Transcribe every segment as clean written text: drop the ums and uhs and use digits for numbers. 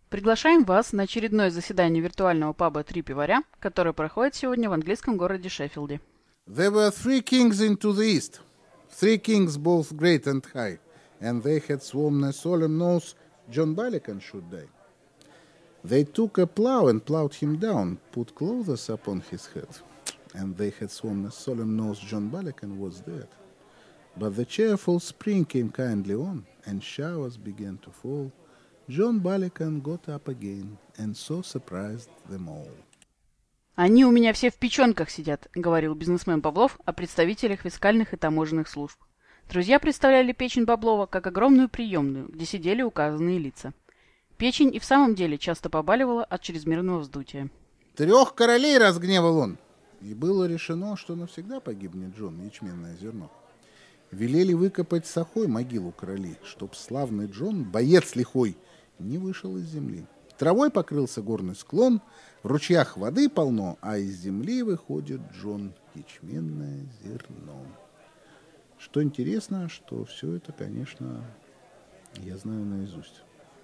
Приглашаем вас на очередное заседание виртуального паба «Три пиваря», которое проходит сегодня в английском городе Шеффилде. There were 3 kings into the east, 3 kings both great and high, and they had sworn a solemn oath John Barleycorn should die. They took a plough and ploughed him down, put clothes upon his head, and they had sworn a solemn oath John Barleycorn was dead. But the cheerful spring came kindly on, and showers began to fall. John Barleycorn got up again, and so surprised them all. «Они у меня все в печенках сидят», — говорил бизнесмен Баблов о представителях фискальных и таможенных служб. Друзья представляли печень Баблова как огромную приемную, где сидели указанные лица. Печень и в самом деле часто побаливала от чрезмерного вздутия. 3 королей разгневал он, и было решено, что навсегда погибнет Джон, ячменное зерно. Велели выкопать с охой могилу королей, чтоб славный Джон, боец лихой, не вышел из земли. Травой покрылся горный склон, в ручьях воды полно, а из земли выходит Джон, ячменное зерно. Что интересно, что все это, конечно, я знаю наизусть.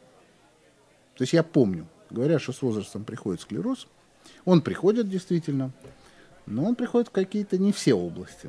То есть я помню. Говорят, что с возрастом приходит склероз. Он приходит действительно, но он приходит в какие-то не все области.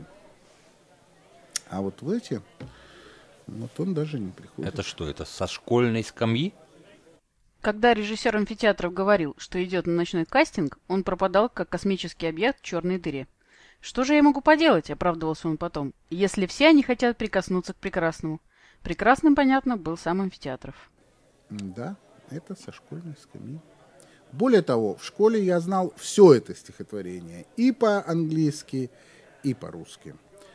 А вот в эти, вот он даже не приходит. Это что, это со школьной скамьи? Когда режиссер амфитеатров говорил, что идет на ночной кастинг, он пропадал как космический объект в черной дыре. «Что же я могу поделать?» — оправдывался он потом. «Если все они хотят прикоснуться к прекрасному». Прекрасным, понятно, был сам амфитеатров. Да, это со школьной скамьи. Более того, в школе я знал все это стихотворение и по-английски, и по-русски.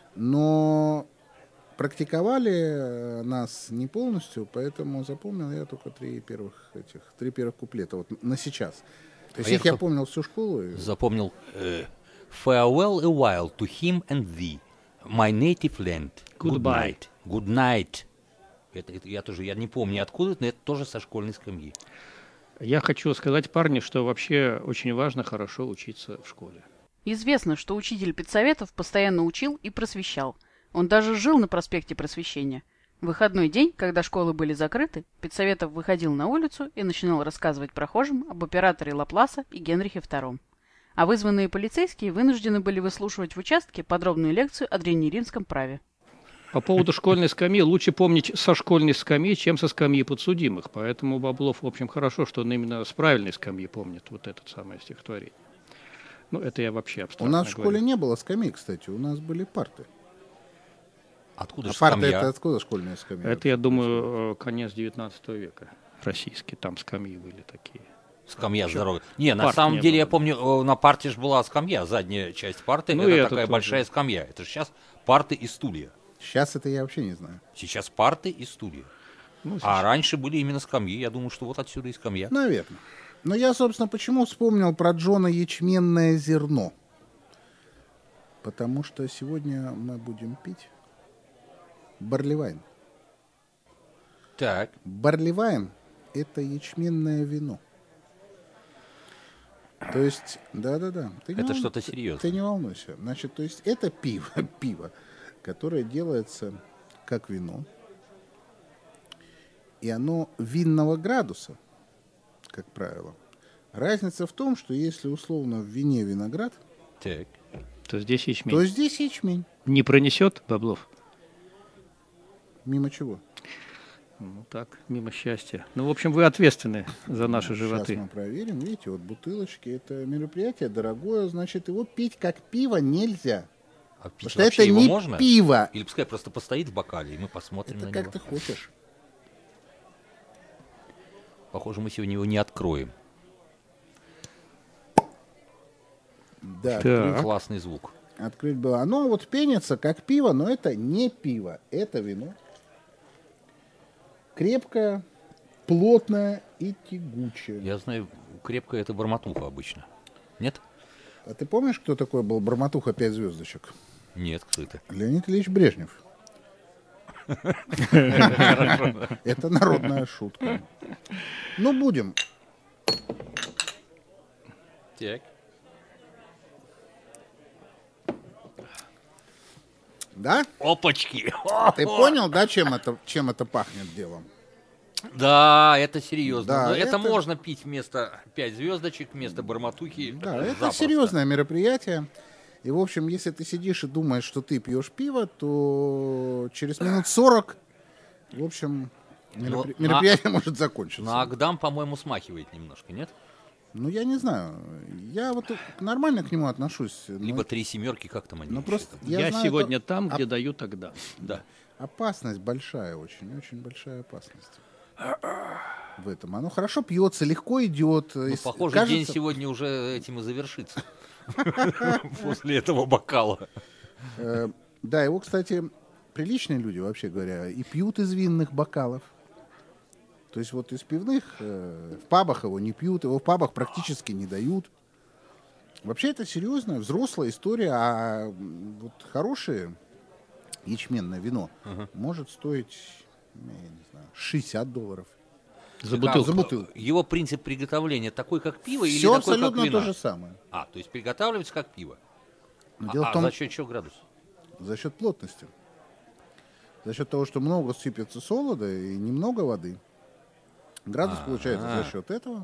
Но практиковали нас не полностью, поэтому запомнил я только 3 первых куплета вот на сейчас. То есть их я помнил всю школу. Запомнил «Farewell a while to him and thee, my native land. Good night». Good night. Я не помню откуда, но это тоже со школьной скамьи. Я хочу сказать, парни, что вообще очень важно хорошо учиться в школе. Известно, что учитель педсоветов постоянно учил и просвещал. Он даже жил на проспекте Просвещения. В выходной день, когда школы были закрыты, Педсоветов выходил на улицу и начинал рассказывать прохожим об операторе Лапласа и Генрихе II. А вызванные полицейские вынуждены были выслушивать в участке подробную лекцию о древнеримском праве. По поводу школьной скамьи лучше помнить со школьной скамьи, чем со скамьи подсудимых. Поэтому Баблов, в общем, хорошо, что он именно с правильной скамьи помнит вот это самое стихотворение. Ну, это я вообще абстрактно У нас в говорю. школе не было скамей, кстати, у нас были парты. Откуда же парты скамья? это откуда школьная скамья? Это, я думаю, конец 19 века. Российские, там скамьи были такие. Скамья здоровая. Не, на Парт самом не деле, было. я помню, на парте же была скамья, задняя часть парты, Ну, и это это такая тоже. большая скамья. Это же сейчас парты и стулья. Сейчас это я вообще не знаю. Сейчас парты и стулья. Ну, А раньше были именно скамьи. Я думаю, что вот отсюда и скамья. Наверное. Но я, собственно, почему вспомнил про Джона ячменное зерно? Потому что сегодня мы будем пить барливайн. Так. Барливайн – это ячменное вино. То есть, да-да-да. Это что-то серьезное. Ты не волнуйся. Значит, то есть это пиво, которое делается как вино. И оно винного градуса, как правило. Разница в том, что если условно в вине виноград, Так. то здесь ячмень. то здесь ячмень. Не пронесет, Баблов? Мимо чего? Ну так, мимо счастья. Ну, в общем, вы ответственны за наши Сейчас животы. мы проверим. Видите, вот бутылочки. Это мероприятие дорогое, значит, его пить как пиво нельзя. А пить Потому что вообще это его не можно? пиво. Или пускай просто постоит в бокале, и мы посмотрим Это на как него. ты хочешь. Похоже, мы сегодня его не откроем. Да, Так. Классный звук. открыть было. Оно вот пенится как пиво, но это не пиво. Это вино. Крепкое, плотное и тягучее. Я знаю, крепкая это бормотуха обычно. Нет? А ты помнишь, кто такой был Бормотуха 5 звездочек? Нет, кто это? Леонид Ильич Брежнев. Это народная шутка. Ну, будем. Так. Да? Опачки! Ты понял, да, чем это пахнет делом? Да, это серьезно. Да, Но это это- можно пить вместо 5 звездочек, вместо барматухи. Да, это запросто. серьезное мероприятие. И, в общем, если ты сидишь и думаешь, что ты пьешь пиво, то через минут 40, в общем, Но мероприятие может закончиться. На Агдам, по-моему, смахивает немножко, нет? Ну, я не знаю. Я вот нормально к нему отношусь. но- Либо 3 семерки, как там они Ну, еще просто там? Я знаю, сегодня это там, где даю тогда. Да. опасность большая очень, очень большая опасность в этом. Оно хорошо пьется, легко идет. Ну, похоже, день сегодня уже этим и завершится. После этого бокала. Да, его, кстати, приличные люди, вообще говоря, и пьют из винных бокалов. То есть вот из пивных, в пабах его не пьют, его в пабах практически не дают. Вообще это серьезная, взрослая история, а вот хорошее ячменное вино может стоить, я не знаю, $60. За Как? бутылку. За бутылку. Его принцип приготовления такой, как пиво, или Все такой, как абсолютно вино? то же самое. А, то есть приготавливается как пиво. Но дело в том, за счет чего градус? за счет плотности. За счет того, что много сыпется солода и немного воды. Градус получается за счет этого.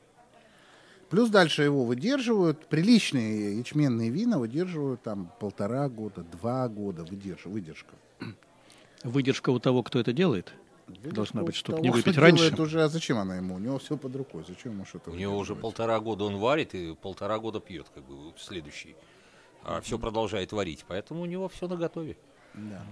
Плюс дальше его выдерживают. Приличные ячменные вина выдерживают там 1,5 года, 2 года выдержка. Выдержка у того, кто это делает, Выдержка должна у быть, чтобы того, не кто выпить делает раньше. уже, а зачем она ему? У него все под рукой. Зачем ему что-то У него уже выдерживать? 1,5 года он варит и 1,5 года пьет, как бы следующий. А все продолжает варить, поэтому у него все наготове. Да.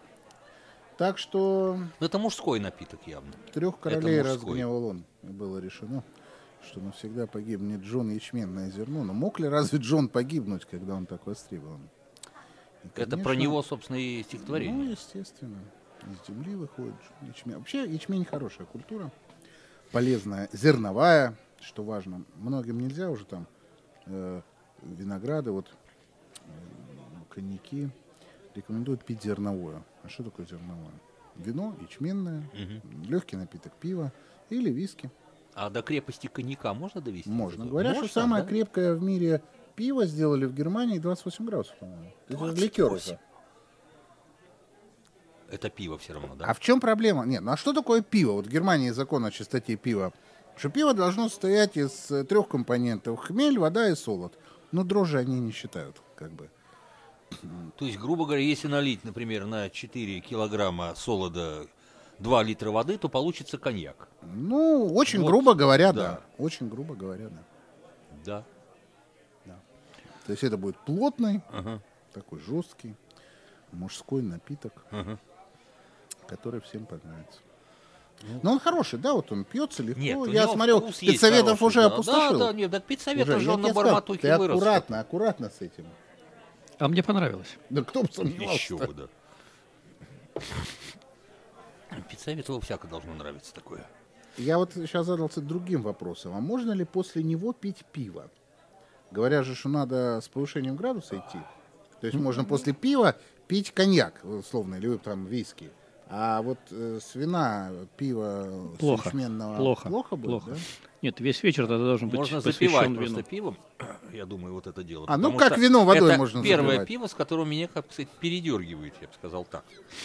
Так что Но это мужской напиток явно. 3 королей мужской. разгневал он. И было решено, что навсегда погибнет Джон ячменное зерно. Но мог ли разве Джон погибнуть, когда он так востребован? И, Это про конечно, него, собственно, и стихотворение. Ну, естественно. Из земли выходит ячмень. Вообще ячмень хорошая культура. Полезная, зерновая, что важно. Многим нельзя уже там винограды, вот коньяки рекомендуют пить зерновое. А что такое зерновое? Вино, ячменное, легкий напиток пива или виски. А до крепости коньяка можно довести? Можно. Это? Говорят, Можно, что самое да? крепкое в мире пиво сделали в Германии 28 градусов, по-моему. Это ликер 28. это. Это пиво все равно, да? А в чем проблема? Нет, ну а что такое пиво? Вот в Германии закон о чистоте пива. Что пиво должно состоять из 3 компонентов. Хмель, вода и солод. Ну, дрожжи они не считают, как бы. То есть, грубо говоря, если налить, например, на 4 килограмма солода 2 литра воды, то получится коньяк. Ну, очень Вот, грубо говоря, да. да. Очень грубо говоря, да. Да. То есть это будет плотный, Ага. такой жесткий, мужской напиток, Ага. который всем понравится. Но он хороший, да, вот он пьется легко. Нет, у Я него смотрю, вкус есть педсоветов хороший, уже да. опустошил. Да, нет, так педсоветов Уже, же я он тебе на сказал, барматухе ты вырос. аккуратно с этим. А мне понравилось. Да кто бы сомневался. Еще бы, да. Педсоветову всяко должно нравиться такое. Я вот сейчас задался другим вопросом. А можно ли после него пить пиво? Говорят же, что надо с повышением градуса идти. То есть можно после пива пить коньяк, условно, или там виски. А вот с вина пиво Плохо. с ячменного Плохо. будет, да? Нет, весь вечер тогда должен быть Можно посвящен запивать вину. просто пивом, я думаю, вот это дело. А, ну Потому как что вино водой это можно первое запивать. пиво, с которым меня, как сказать, передергивает, я бы сказал так.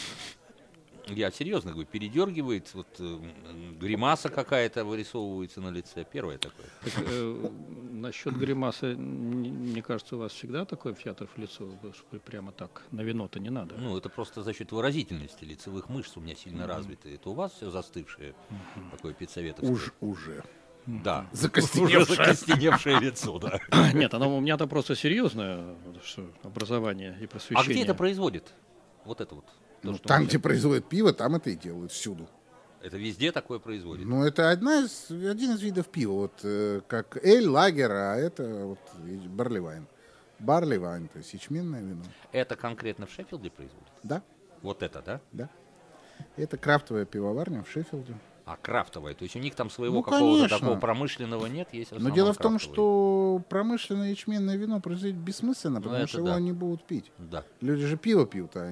Я серьезно говорю, передергивает, вот гримаса какая-то вырисовывается на лице. Первое такое. Так, насчет гримасы, мне кажется, у вас всегда такой фьятр в лицо, что прямо так, на вино-то не надо. Ну, это просто за счет выразительности лицевых мышц у меня сильно развиты. Это у вас все застывшее, такое педсоветовское. Уже. Да. Закостеневшее. Уже закостеневшее лицо, да. Нет, оно у меня-то просто серьезное что, образование и А просвещение. где это производит? Вот это вот. То, Ну, что там, мы- где производят пиво, там это и делают всюду. Это везде такое производит. Ну, это один из видов пива. Вот как эль, лагер, а это вот барливайн. Барливайн, то есть ячменное вино. Это конкретно в Шеффилде производит? Да, Вот это, да? да. Это крафтовая пивоварня в Шеффилде. А крафтовое, то есть у них там своего Ну, какого-то конечно. такого промышленного нет, есть в Но основном дело в том, крафтовые. что промышленное ячменное вино производить бессмысленно, потому это что его да. они будут пить. Да. Люди же пиво пьют, а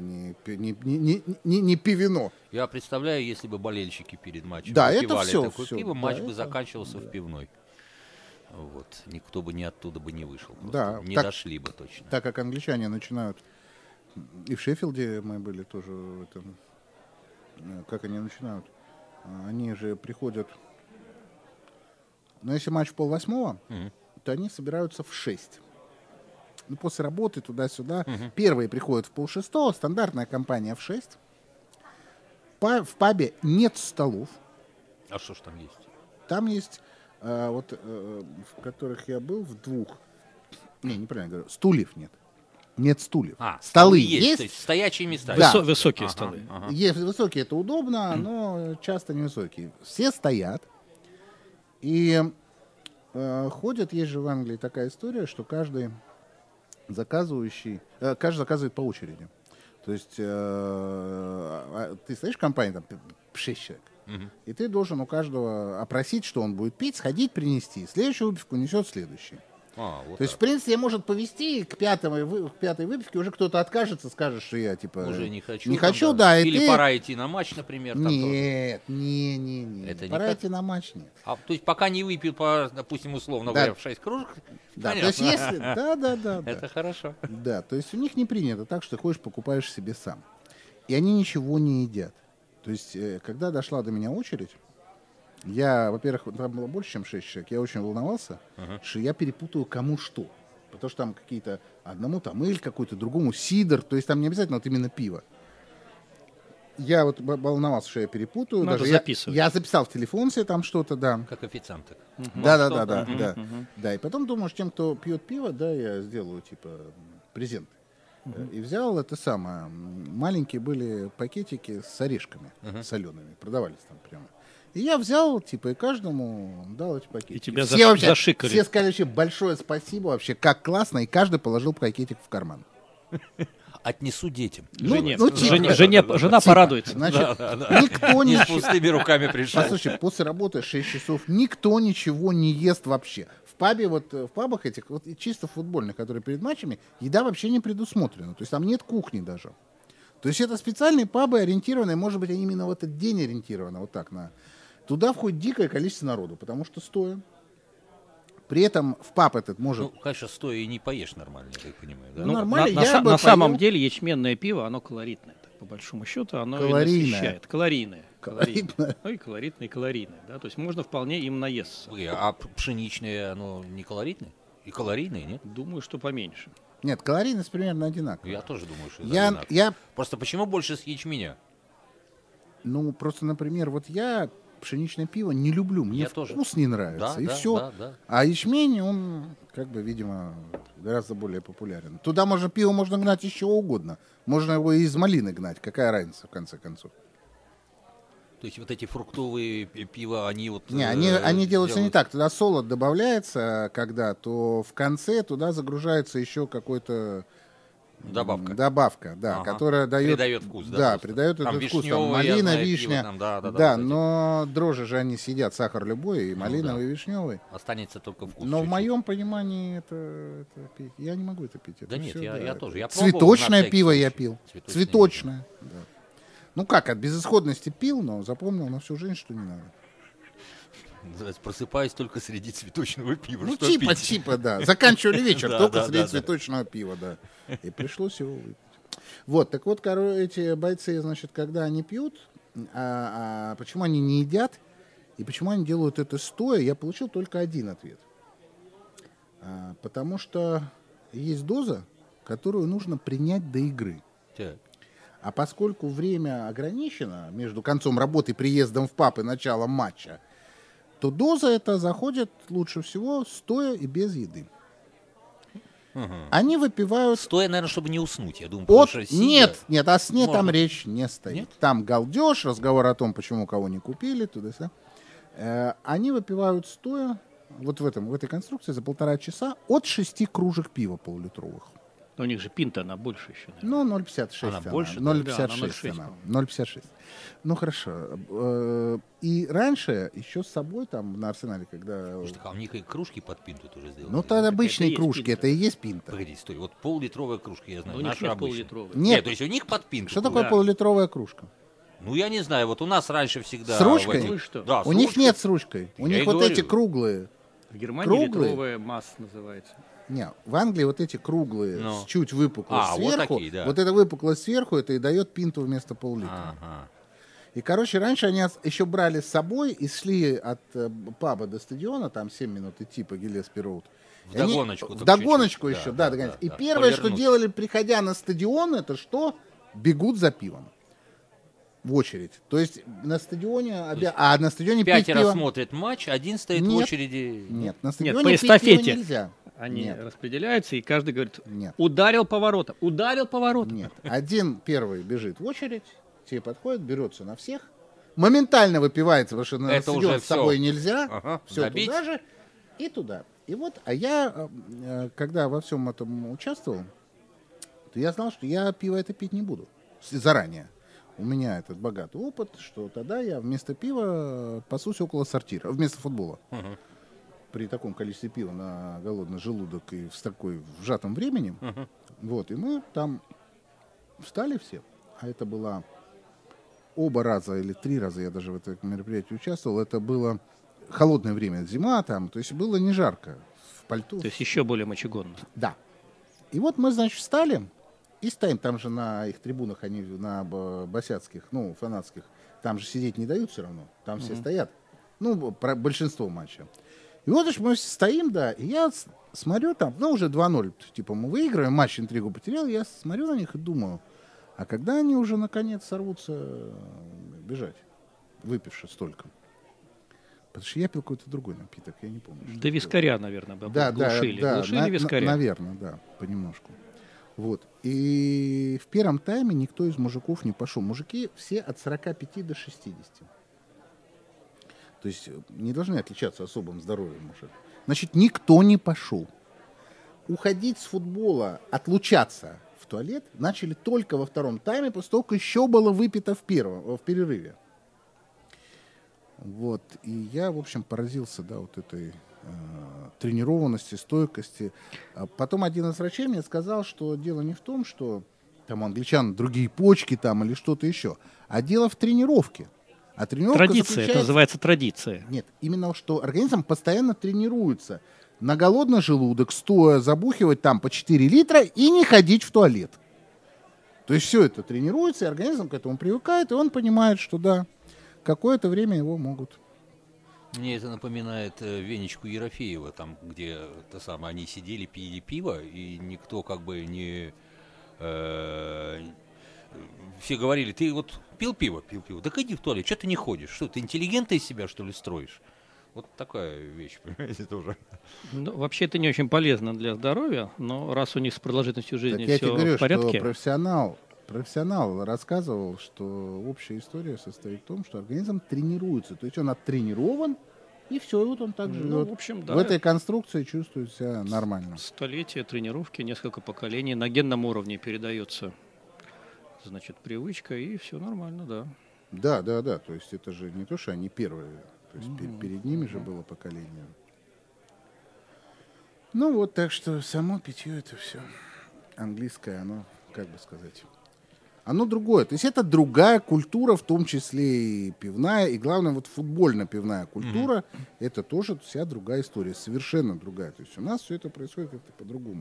не пивино. Я представляю, если бы болельщики перед матчем Да, это выпивали всё, такое всё, пиво, да, матч бы это- заканчивался в пивной. Вот. Никто бы не оттуда бы не вышел. Просто Да, не так- дошли бы точно. Так как англичане начинают, и в Шеффилде мы были тоже в этом, как они начинают, они же приходят... Но если матч в 7:30, то они собираются в 6. Ну, после работы туда-сюда. Первые приходят в 5:30, стандартная компания в 6. В пабе нет столов. А что ж там есть? Там есть, в которых я был, в 2. Неправильно говорю. Стульев нет. Нет стульев. Столы есть. То есть стоячие места. Да. Высокие столы. Есть высокие, это удобно, но часто невысокие. Все стоят. И ходят, есть же в Англии такая история, что каждый заказывает по очереди. То есть ты стоишь в компании, там 6 человек, и ты должен у каждого опросить, что он будет пить, сходить, принести. Следующую выпивку несет следующий. Вот то есть, в принципе, может повезти, к пятой выпивке уже кто-то откажется, скажет, что я, типа... Уже не хочу. Не хочу, да. Или ты... пора идти на матч, например. Там нет. Это пора никак? идти на матч, нет. То есть, пока не выпьют, допустим, условно говоря, в 6 кружек, да, понятно. то есть, если... Да. Это хорошо. Да, то есть, у них не принято так, что ты ходишь, покупаешь себе сам. И они ничего не едят. То есть, когда дошла до меня очередь, я, во-первых, там было больше, чем 6 человек, я очень волновался, что я перепутаю кому что. Потому что там какие-то, одному там эль какой-то, другому сидр, то есть там не обязательно вот именно пиво. Я вот волновался, что я перепутаю. Надо даже записывать. Я записал в телефон себе там что-то, да. Как официанты. Да, и потом думаю, что тем, кто пьет пиво, да, я сделаю, типа, презент. И взял это самое, маленькие были пакетики с орешками солеными, продавались там прямо. И я взял, типа, и каждому дал эти пакетики. И тебя все зашикали. Все сказали вообще большое спасибо, вообще, как классно, и каждый положил пакетик в карман. Отнесу детям. Жена порадуется. Значит, никто Не с ничего... пустыми руками пришел. Послушай, после работы 6 часов никто ничего не ест вообще. В пабе, в пабах этих, вот чисто футбольных, которые перед матчами, еда вообще не предусмотрена. То есть там нет кухни даже. То есть это специальные пабы, ориентированные, может быть, они именно в этот день ориентированы, вот так на... Туда входит дикое количество народу, потому что стоя. При этом в паб этот может... Ну, конечно, стоя и не поешь нормально, я так понимаю. Да? Нормально, на самом деле ячменное пиво, оно калоритное. Так, по большому счету, оно Калорийное. и насыщает. Калорийное. Ну и калоритное, и калорийное. Да? То есть можно вполне им наесться. А пшеничное, оно не калоритное? И калорийное, нет? Думаю, что поменьше. Нет, калорийность примерно одинаковая. Я тоже думаю, что это одинаково. Просто почему больше с ячменя? Ну, просто, например, вот я пшеничное пиво не люблю. Мне вкус не нравится, и все. Да. А ячмень, он, как бы, видимо, гораздо более популярен. Туда пиво можно гнать из чего угодно. Можно его и из малины гнать. Какая разница, в конце концов? То есть вот эти фруктовые пива, они вот... Не, они делаются не так. Туда солод добавляется, то в конце туда загружается еще какой-то... Добавка, да, которая дает... Придает вкус, да? Да, придает этот вкус. Там малина, вишня. Да, но дрожжи же они съедят, сахар любой, и малиновый, и вишневый. Останется только вкус. Но в моем понимании это пить. Я не могу это пить. Да нет, я тоже. Я Цветочное пиво я пил. Цветочное. Да. Ну как, от безысходности пил, но запомнил на всю жизнь, что не надо. Просыпаюсь только среди цветочного пива. Ну, типа, да. Заканчивали вечер только среди цветочного пива, да. И пришлось его выпить. Вот, так вот, эти бойцы, значит, когда они пьют, почему они не едят, и почему они делают это стоя, я получил только один ответ. Потому что есть доза, которую нужно принять до игры. Так. А поскольку время ограничено между концом работы, приездом в паб и началом матча, то доза эта заходит лучше всего стоя и без еды. Они выпивают... Стоя, наверное, чтобы не уснуть, я думаю. Нет, о сне там речь не стоит. Нет? Там галдеж, разговор о том, почему кого не купили, туда-сюда. Они выпивают стоя, вот в этой конструкции, за 1,5 часа от 6 кружек пива полулитровых. Но у них же пинта, она больше еще. Наверное. Ну, 0,56. Она больше? 0,56 она. 0,56. Ну, хорошо. И раньше еще с собой там на Арсенале, когда... Слушай, а у них и кружки под пинту тоже сделаны? Ну, это обычные кружки, это и есть пинта. Погоди, стой, вот пол-литровая кружка, я знаю, у них наша обычная. Нет, то есть у них под пинту. Что такое полулитровая кружка? Ну, я не знаю, вот у нас раньше всегда... С ручкой? Этих... Ну, что? Да, у них нет с ручкой. У них вот эти круглые. В Германии литровая масса называется. Не, в Англии вот эти круглые, с чуть выпуклость сверху, вот такие, да. вот эта выпуклость сверху, это и дает пинту вместо пол-литра. Ага. И, короче, раньше они еще брали с собой и шли от паба до стадиона, там 7 минут идти по Гиллеспи-роуд. Вдогоночку. Вдогоночку еще, да, догонять. И первое, что делали, приходя на стадион, это что? Бегут за пивом. В очередь. То есть на стадионе... А на стадионе пить пиво... 5 смотрят матч, один стоит в очереди. Нет, на стадионе по пить эстафете пиво нельзя. Они распределяются, и каждый говорит, Нет. ударил поворотом. Нет. Один первый бежит в очередь, те подходят, берется на всех, моментально выпивается, потому что на стадион с собой нельзя, все забить. туда же и туда. И вот, а я, когда во всем этом участвовал, то я знал, что я пиво это пить не буду заранее. У меня этот богатый опыт, что тогда я вместо пива пасусь около сортира, вместо футбола. При таком количестве пива на голодный желудок и с такой сжатым временем. Вот, и мы там встали все, а это было оба раза или 3 раза, я даже в этом мероприятии участвовал, это было холодное время, зима там, то есть было не жарко, в пальто. То есть еще более мочегонно. Да. И вот мы, значит, встали и стоим, там же на их трибунах, они на босяцких, ну, фанатских, там же сидеть не дают все равно, там все стоят, ну, большинство матча. И вот уж мы стоим, да, и я смотрю там, ну, уже 2-0, типа мы выигрываем, матч интригу потерял, я смотрю на них и думаю, а когда они уже наконец сорвутся бежать, выпивши столько? Потому что я пил какой-то другой напиток, я не помню. Да вискаря, наверное, глушили. Да, глушили вискаря. Наверное, да, понемножку. Вот. И в первом тайме никто из мужиков не пошел. Мужики все от 45 до 60. То есть не должны отличаться особым здоровьем уже. Значит, никто не пошел. Уходить с футбола, отлучаться в туалет начали только во втором тайме, после того, как еще было выпито в перерыве. Вот. И я, в общем, поразился, да, вот этой тренированности, стойкости. А потом один из врачей мне сказал, что дело не в том, что там у англичан другие почки там или что-то еще, а дело в тренировке. А тренировка традиция, это называется традиция. Нет, именно что организм постоянно тренируется. На голодный желудок, стоя, забухивать там по 4 литра и не ходить в туалет. То есть все это тренируется, и организм к этому привыкает, и он понимает, что да, какое-то время его могут. Мне это напоминает Венечку Ерофеева, там, где они сидели, пили пиво, и никто как бы не... все говорили, ты вот пил пиво, так иди в туалет, что ты не ходишь? Что, ты интеллигента из себя, что ли, строишь? Вот такая вещь, понимаете, тоже. Ну, вообще это не очень полезно для здоровья, но раз у них с продолжительностью жизни так все я тебе говорю, в порядке... Что профессионал рассказывал, что общая история состоит в том, что организм тренируется. То есть он оттренирован, и все, и вот он так живет. Ну, в общем, да. В этой конструкции чувствует себя нормально. Столетия тренировки, несколько поколений, на генном уровне передается, значит, привычка, и все нормально, да. Да. То есть это же не то, что они первые. То есть перед ними же было поколение. Ну вот, так что само питье это все английское, оно, как бы сказать, оно другое. То есть это другая культура, в том числе и пивная, и главное, вот футбольно-пивная культура, это тоже вся другая история, совершенно другая. То есть у нас все это происходит как-то по-другому.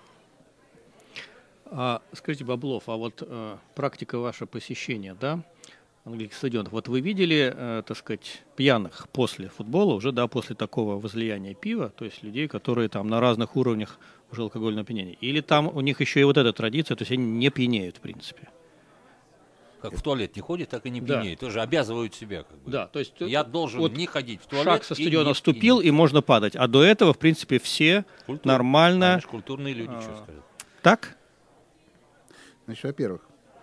Скажите, Баблов, а вот практика вашего посещения, да, английских стадионов, вот вы видели, так сказать, пьяных после футбола, уже, да, после такого возлияния пива, то есть людей, которые там на разных уровнях уже алкогольного опьянения, или там у них еще и вот эта традиция, то есть они не пьянеют, в принципе? Как в туалет не ходит, так и не пьянеет. Тоже обязывают себя. Как бы. Да, то есть я должен вот не ходить в туалет. Шаг со стадиона вступил, и можно падать. А до этого, в принципе, все нормально. Конечно, культурные люди, что сказать. Так? Значит, во-первых,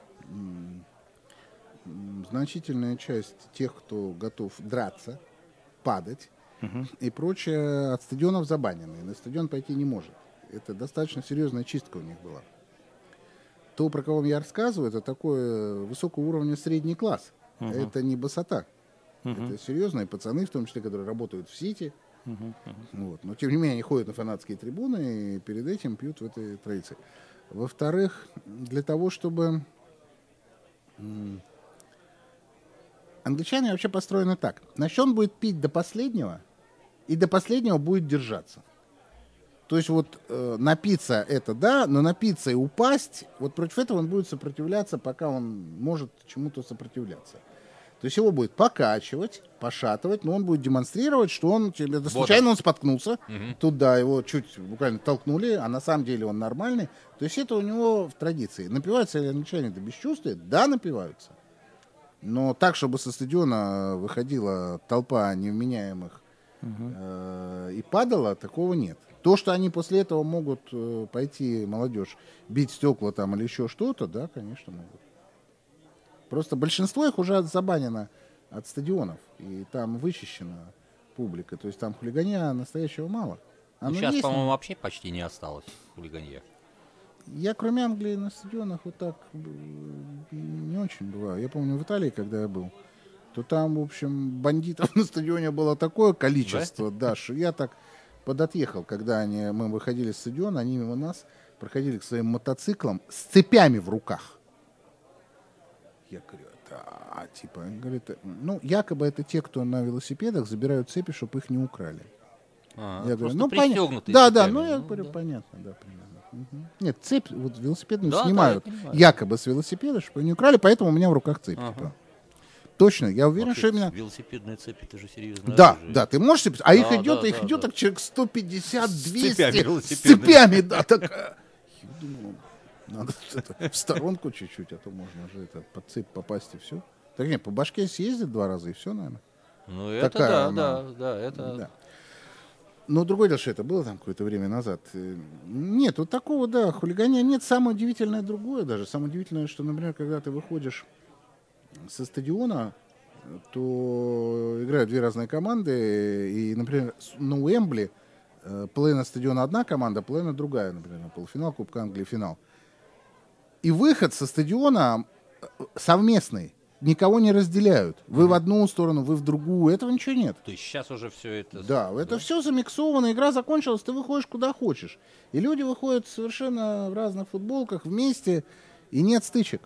значительная часть тех, кто готов драться, падать и прочее, от стадионов забанены. На стадион пойти не может. Это достаточно серьезная чистка у них была. То, про кого я рассказываю, это такой высокого уровня средний класс. Это не басота. Это серьезные пацаны, в том числе, которые работают в Сити. Вот. Но, тем не менее, они ходят на фанатские трибуны и перед этим пьют в этой традиции. Во-вторых, для того, чтобы... Англичане вообще построены так. Значит, он будет пить до последнего, и до последнего будет держаться. То есть вот напиться это да, но напиться и упасть, вот против этого он будет сопротивляться, пока он может чему-то сопротивляться. То есть его будет покачивать, пошатывать, но он будет демонстрировать, что он, это случайно он споткнулся, туда его чуть буквально толкнули, а на самом деле он нормальный. То есть это у него в традиции. Напиваются ли англичане до бесчувствия? Да, напиваются. Но так, чтобы со стадиона выходила толпа невменяемых и падала, такого нет. То, что они после этого могут пойти, молодежь, бить стекла там или еще что-то, да, конечно, могут. Просто большинство их уже забанено от стадионов, и там вычищена публика. То есть там хулиганья настоящего мало. Оно Сейчас, есть, по-моему, вообще почти не осталось хулиганья. Я кроме Англии на стадионах вот так не очень бываю. Я помню, в Италии, когда я был, то там, в общем, бандитов на стадионе было такое количество, да, что я так подотъехал, когда мы выходили с стадиона, они мимо нас проходили к своим мотоциклам с цепями в руках. Я говорю, да, типа, говорит, ну, якобы это те, кто на велосипедах забирают цепи, чтобы их не украли. Я говорю, ну, понятно. Да, ну, я говорю, понятно, да, примерно. Угу. Нет, цепь вот велосипедную снимают якобы с велосипеда, чтобы не украли, поэтому у меня в руках цепь. Типа. Точно, я уверен, вообще, что именно... Велосипедные цепи, это же серьезно. Да, ты можешь себе... А их идет так человек 150-200 с цепями, да, такая. Я думаю, надо в сторонку чуть-чуть, а то можно же под цепь попасть и все. Так нет, по башке съездит 2 раза и все, наверное. Ну, это такая, да, это... Да. Но другое дело, что это было там какое-то время назад. Нет, вот такого, да, хулигания нет. Самое удивительное другое даже. Самое удивительное, что, например, когда ты выходишь со стадиона, то играют 2 разные команды. И, например, на Уэмбли половина стадиона одна команда, половина другая, например, полуфинал Кубка Англии, финал. И выход со стадиона совместный. Никого не разделяют. Вы в одну сторону, вы в другую. Этого ничего нет. То есть сейчас уже все это... Да, это все замиксовано. Игра закончилась, ты выходишь куда хочешь. И люди выходят совершенно в разных футболках вместе, и нет стычек.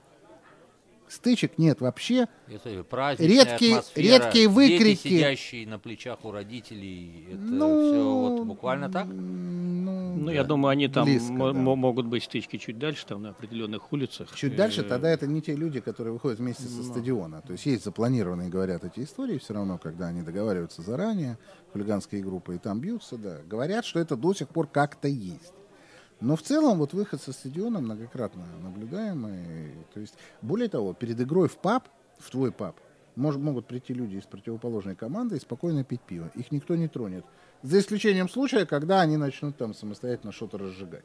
Стычек нет вообще. Это редкие выкрики. Дети, сидящие на плечах у родителей. Это все вот буквально так? Ну, я думаю, они там могут быть стычки чуть дальше, там на определенных улицах. Чуть дальше, тогда это не те люди, которые выходят вместе со стадиона. То есть есть запланированные, говорят, эти истории все равно, когда они договариваются заранее, хулиганские группы, и там бьются, да. Говорят, что это до сих пор как-то есть. Но в целом вот выход со стадиона многократно наблюдаемый. То есть, более того, перед игрой в паб, в твой паб, могут прийти люди из противоположной команды и спокойно пить пиво. Их никто не тронет. За исключением случая, когда они начнут там самостоятельно что-то разжигать.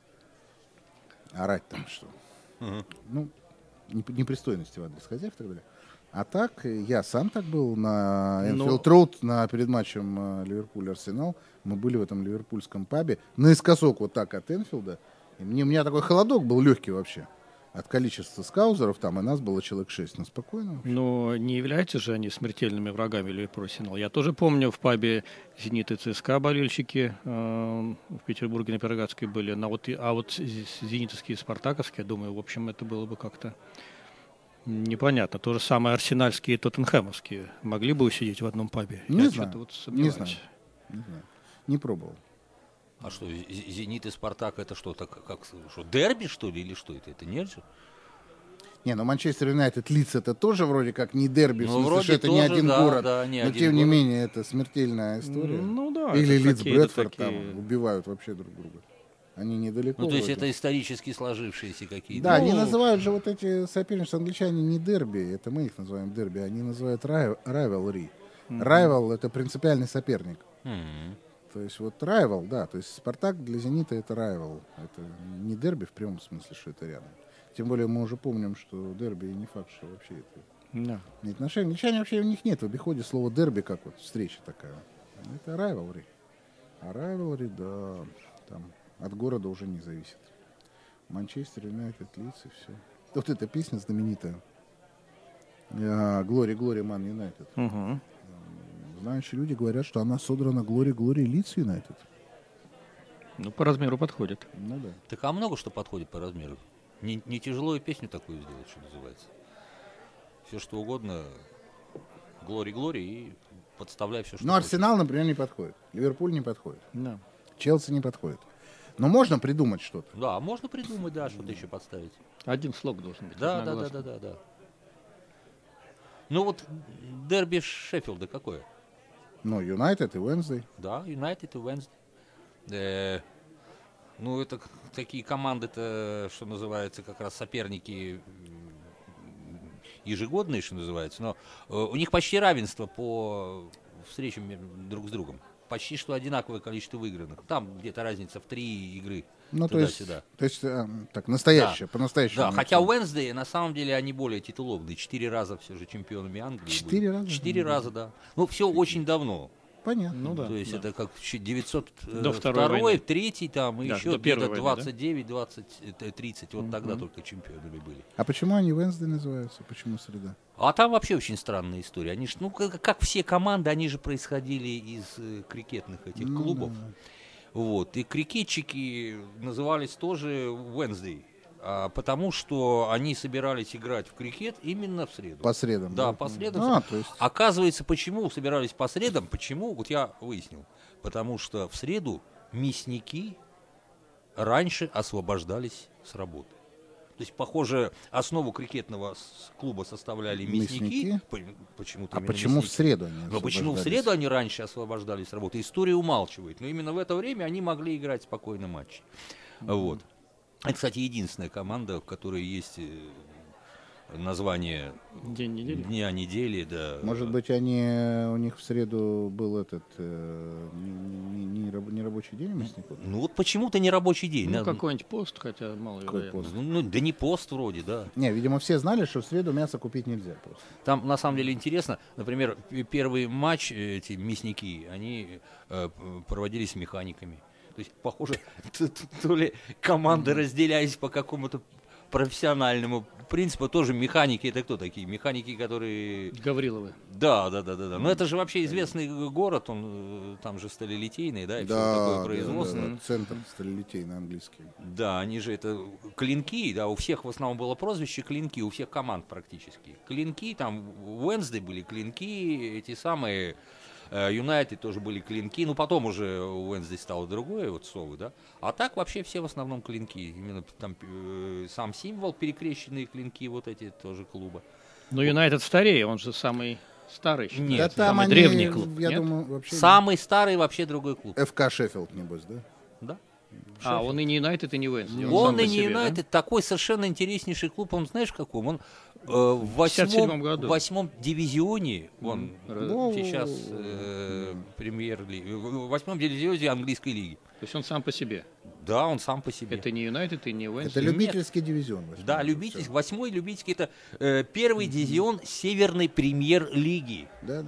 Орать там что. Ну, непристойности в адрес хозяев и так далее. А так, я сам так был на Энфилд Роуд перед матчем Ливерпуль-Арсенал. Мы были в этом ливерпульском пабе наискосок вот так от Энфилда. И у меня такой холодок был легкий вообще. От количества скаузеров там, и нас было человек 6. Ну, спокойно вообще. Но не являются же они смертельными врагами Ливерпуль-Арсенал. Я тоже помню, в пабе «Зенит» и ЦСКА болельщики в Петербурге на Пирогатской были. А вот зенитовские и спартаковские, я думаю, в общем, это было бы как-то... Непонятно. То же самое арсенальские и тоттенхэмовские. Могли бы усидеть в одном пабе? Не знаю. Не знаю. Не пробовал. А что, «Зенит» и «Спартак» это что, так как что, дерби, что ли, или что это? Это нет же? Не, ну Манчестер Юнайтед, Лидс это тоже вроде как не дерби, ну, в смысле, что это не один город. Да, но тем не менее, это смертельная история. Ну да. Или Лидс Брэдфорд там убивают вообще друг друга. Они недалеко. Ну, то есть это исторически сложившиеся какие-то. Да, они называют же вот эти соперничества англичане не дерби, это мы их называем дерби, они называют rivalry. Rival — это принципиальный соперник. То есть вот rival, да, то есть Спартак для Зенита это rival. Это не дерби в прямом смысле, что это рядом. Тем более мы уже помним, что дерби не факт, что вообще это не отношения. Англичане вообще у них нет в обиходе слова дерби, как вот встреча такая. Это rivalry. А rivalry, да, там от города уже не зависит. Манчестер Юнайтед, Лидс и все. Вот эта песня знаменитая. Glory, Glory, Man United. Знающие люди говорят, что она содрана Glory, Glory, Leeds United. Ну, по размеру подходит. Ну да. Так а много что подходит по размеру. Не тяжело и песню такую сделать, что называется. Все что угодно. Glory, Glory и подставляй все, что Ну, Арсенал, например, не подходит. Ливерпуль не подходит. Да. Челси не подходит. Но можно придумать что-то. Да, можно придумать, да, что-то еще подставить. Один слог должен быть. Да. Ну вот дерби Шеффилда какое? Ну, Юнайтед и Уэнсдей. Да, Юнайтед и Уэнсдей. Ну, это такие команды-то, что называется, как раз соперники ежегодные, что называется. Но у них почти равенство по встречам друг с другом. Почти что одинаковое количество выигранных. Там где-то разница в 3 игры. Ну, туда-сюда. то есть, так, настоящее, Да. по-настоящему. Да, хотя Уэнсдей, на самом деле, они более титулованные. 4 раза все же чемпионами Англии 4 были. раза? 4 раза, да. Ну, все очень давно. Понятно. Ну да. То есть это как До Второй 902, войны. 3 там, и Да, еще до Первой где-то войны, да? 29, 20, 30. Вот тогда только чемпионами были. А почему они Уэнсдей называются? Почему среда? А там вообще очень странная история. Они ж, ну, как все команды, они же происходили из крикетных этих Ну, клубов. Вот. И крикетчики назывались тоже Wednesday, потому что они собирались играть в крикет именно в среду. По средам. Да, по средам. То есть... Оказывается, почему собирались по средам? Почему? Вот я выяснил. Потому что в среду мясники раньше освобождались с работы. То есть, похоже, основу крикетного клуба составляли мясники. Почему-то А именно почему в мясники. среду они Но почему в освобождались? среду они раньше освобождались с работы? История умалчивает. Но именно в это время они могли играть спокойно матчи. Вот. Это, кстати, единственная команда, в которой есть название День недели. дня недели. Да. Может быть, у них в среду был этот не рабочий день у мясников? Ну вот почему-то не рабочий день. Ну, какой-нибудь пост, хотя мало Какой вероятно. пост? Да не пост вроде, да. Не, видимо, все знали, что в среду мясо купить нельзя просто. Там на самом деле интересно, например, первый матч, эти мясники, они проводились с механиками. То есть, похоже, то ли команды разделялись по какому-то профессиональному принципу. Тоже механики, это кто такие? Механики, которые... Гавриловы. Да. Но это же вообще известный город, он там же сталелитейный, да, и все такое производство. Да. Центр сталелитей на английский. Да, они же это клинки, да, у всех в основном было прозвище клинки, у всех команд практически. Клинки, там в Уэнсдей были клинки, эти самые Юнайтед тоже были клинки, ну потом уже у Уэнсдей стало другое, вот совы, да. А так вообще все в основном клинки, именно там сам символ, перекрещенные клинки, вот эти тоже клуба. Но Юнайтед старее, он же самый старый. считается. Нет, Да там самый они, древний клуб. я нет? думаю, вообще... Самый старый вообще другой клуб. ФК Шеффилд, небось, да? Да. А, он и не Юнайтед, и не Уэнсдей. Он сам по и не себе, да? Юнайтед, такой совершенно интереснейший клуб, он знаешь в каком? Он в 57-м году. 8-м дивизионе, он Воу. сейчас премьер-лиги, в 8-м дивизионе английской лиги. То есть он сам по себе. Да, он сам по себе. Это не Юнайтед и не Это Уэнсдей. любительский дивизион. Да, любительский, 8-й любительский, это первый дивизион Северной премьер-лиги. Да.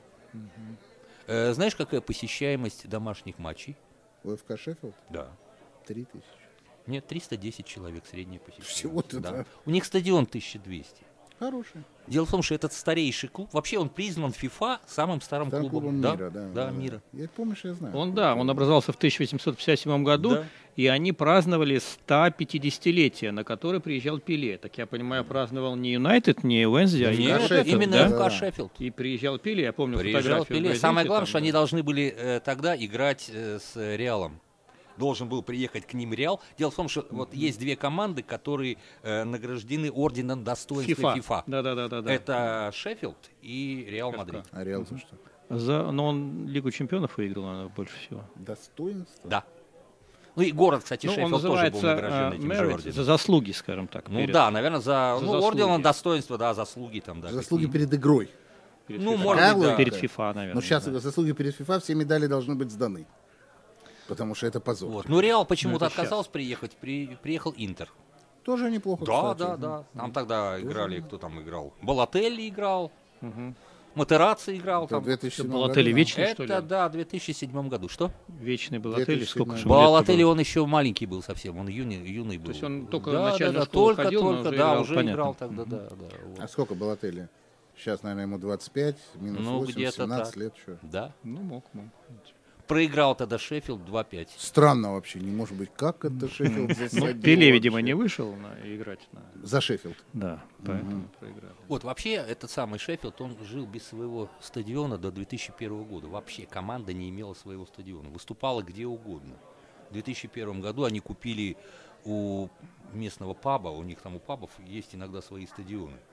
Знаешь, какая посещаемость домашних матчей? У ФК Шеффилд Да. 3000. Нет, 310 человек средняя посещаемость. Всего-то, да. У них стадион 1200. Хороший. Дело в том, что этот старейший клуб, вообще он признан FIFA самым старым Вторым клубом мира, да. Да, мира. Я помню, что я знаю. Он образовался в 1857 году, Да. и они праздновали 150-летие, на которое приезжал Пеле. Так я понимаю, праздновал не Юнайтед, не Уэнсдей, а Нет, ФК Шеффилд, именно да? ФК Шеффилд. И приезжал Пеле, я помню Приезжал фотографию. в Пеле. газете, Самое главное, там, что они да. должны были тогда играть с Реалом. Должен был приехать к ним Реал. Дело в том, что вот есть две команды, которые награждены орденом достоинства FIFA. Да. Это Шеффилд и Реал ФК. Мадрид. А Реал за что? Но он Лигу чемпионов выиграл, наверное, больше всего. Достоинство? Да. Ну и город, кстати, Ну, он Шеффилд тоже был называется награжден этим же merit, орденом. за заслуги, скажем так. Ну перед- да, наверное, за заслуги. орденом достоинства, да, заслуги там, да. Заслуги какие. перед игрой. перед Ну, FIFA. может быть, да. Перед FIFA, наверное. Но сейчас да. заслуги перед ФИФА, все медали должны быть сданы. Потому что это позор. Вот. Ну, Реал почему-то это щас. отказался приехать, приехал Интер. Тоже неплохо, Да, кстати. да. Там тогда играли, кто там играл? Балотелли играл, Матераци играл Это там. в 2007 Балотелли году, вечный, что ли? Это, да, в 2007 году. Что? Вечный был отель, сколько 2007 же ему Балотелли, лет-то было? он еще маленький был совсем, он юный был. То есть он только да, в начальную да, школу только, ходил, но только, уже да, играл, уже понятно. играл тогда, да. Вот. А сколько было отелей? Сейчас, наверное, ему 25, минус Ну, 8, где-то 17 так. лет. Что? Да. Ну, мог. Проиграл тогда Шеффилд 2-5. Странно вообще, не может быть, как это Шеффилд Ну, засадил Пеле, видимо, вообще? не вышел играть. За Шеффилд. Да, поэтому проиграли. Вот вообще этот самый Шеффилд, он жил без своего стадиона до 2001 года. Вообще команда не имела своего стадиона. Выступала где угодно. В 2001 году они купили у местного паба, у них там у пабов есть иногда свои стадионы.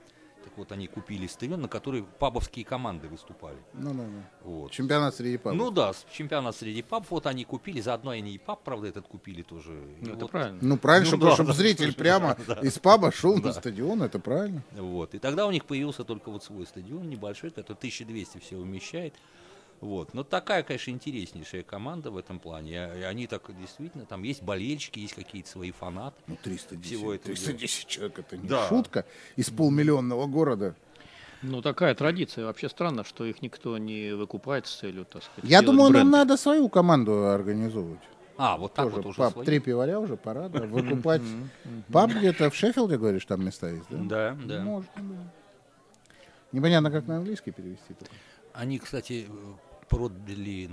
Так вот, они купили стадион, на который пабовские команды выступали. Вот. Чемпионат среди пабов. Ну да, чемпионат среди пабов, вот они купили, заодно они и паб, правда, этот купили тоже. Это вот, правильно. Ну, правильно, Ну, чтобы да, зритель прямо из паба шел на стадион, это правильно. Вот. И тогда у них появился только вот свой стадион небольшой, который 1200 все умещает. Вот. Но такая, конечно, интереснейшая команда в этом плане. И они так действительно, там есть болельщики, есть какие-то свои фанаты. Ну, 310, Всего этого 310 человек, это не Да. шутка. Из полмиллионного города. Ну, такая традиция. Вообще странно, что их никто не выкупает с целью, так сказать, Я сделать думаю, нам бренд. надо свою команду организовывать. Вот так Тоже вот уже паб, свои. 3 пиваря уже, пора, да, выкупать. Паб где-то в Шеффилде, говоришь, там места есть, да? Да, да. Можно, да. Непонятно, как на английский перевести. только. Они, кстати, продали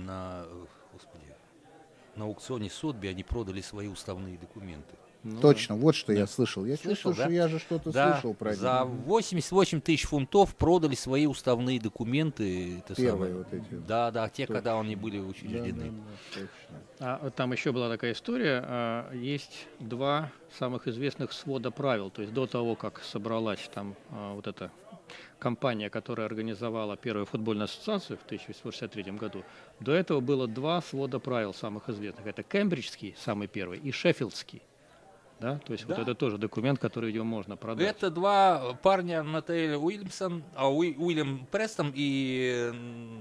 на аукционе Сотби, они продали свои уставные документы. Точно, вот что я слышал. Я Слышал, чувствую, да? что я же что-то Да, слышал про за это. 88 тысяч фунтов продали свои уставные документы. Это Первые самое. вот эти. Да, те, Точно. когда они были Да, учреждены. точно. Вот там еще была такая история. Есть два самых известных свода правил. То есть до того, как собралась там вот эта компания, которая организовала первую футбольную ассоциацию в 1863 году, до этого было два свода правил самых известных. Это Кембриджский, самый первый, и Шеффилдский. Да? То есть Да. вот это тоже документ, который, видимо, можно продать. Это два парня, Натаэль Уильямсон, Уильям Престон и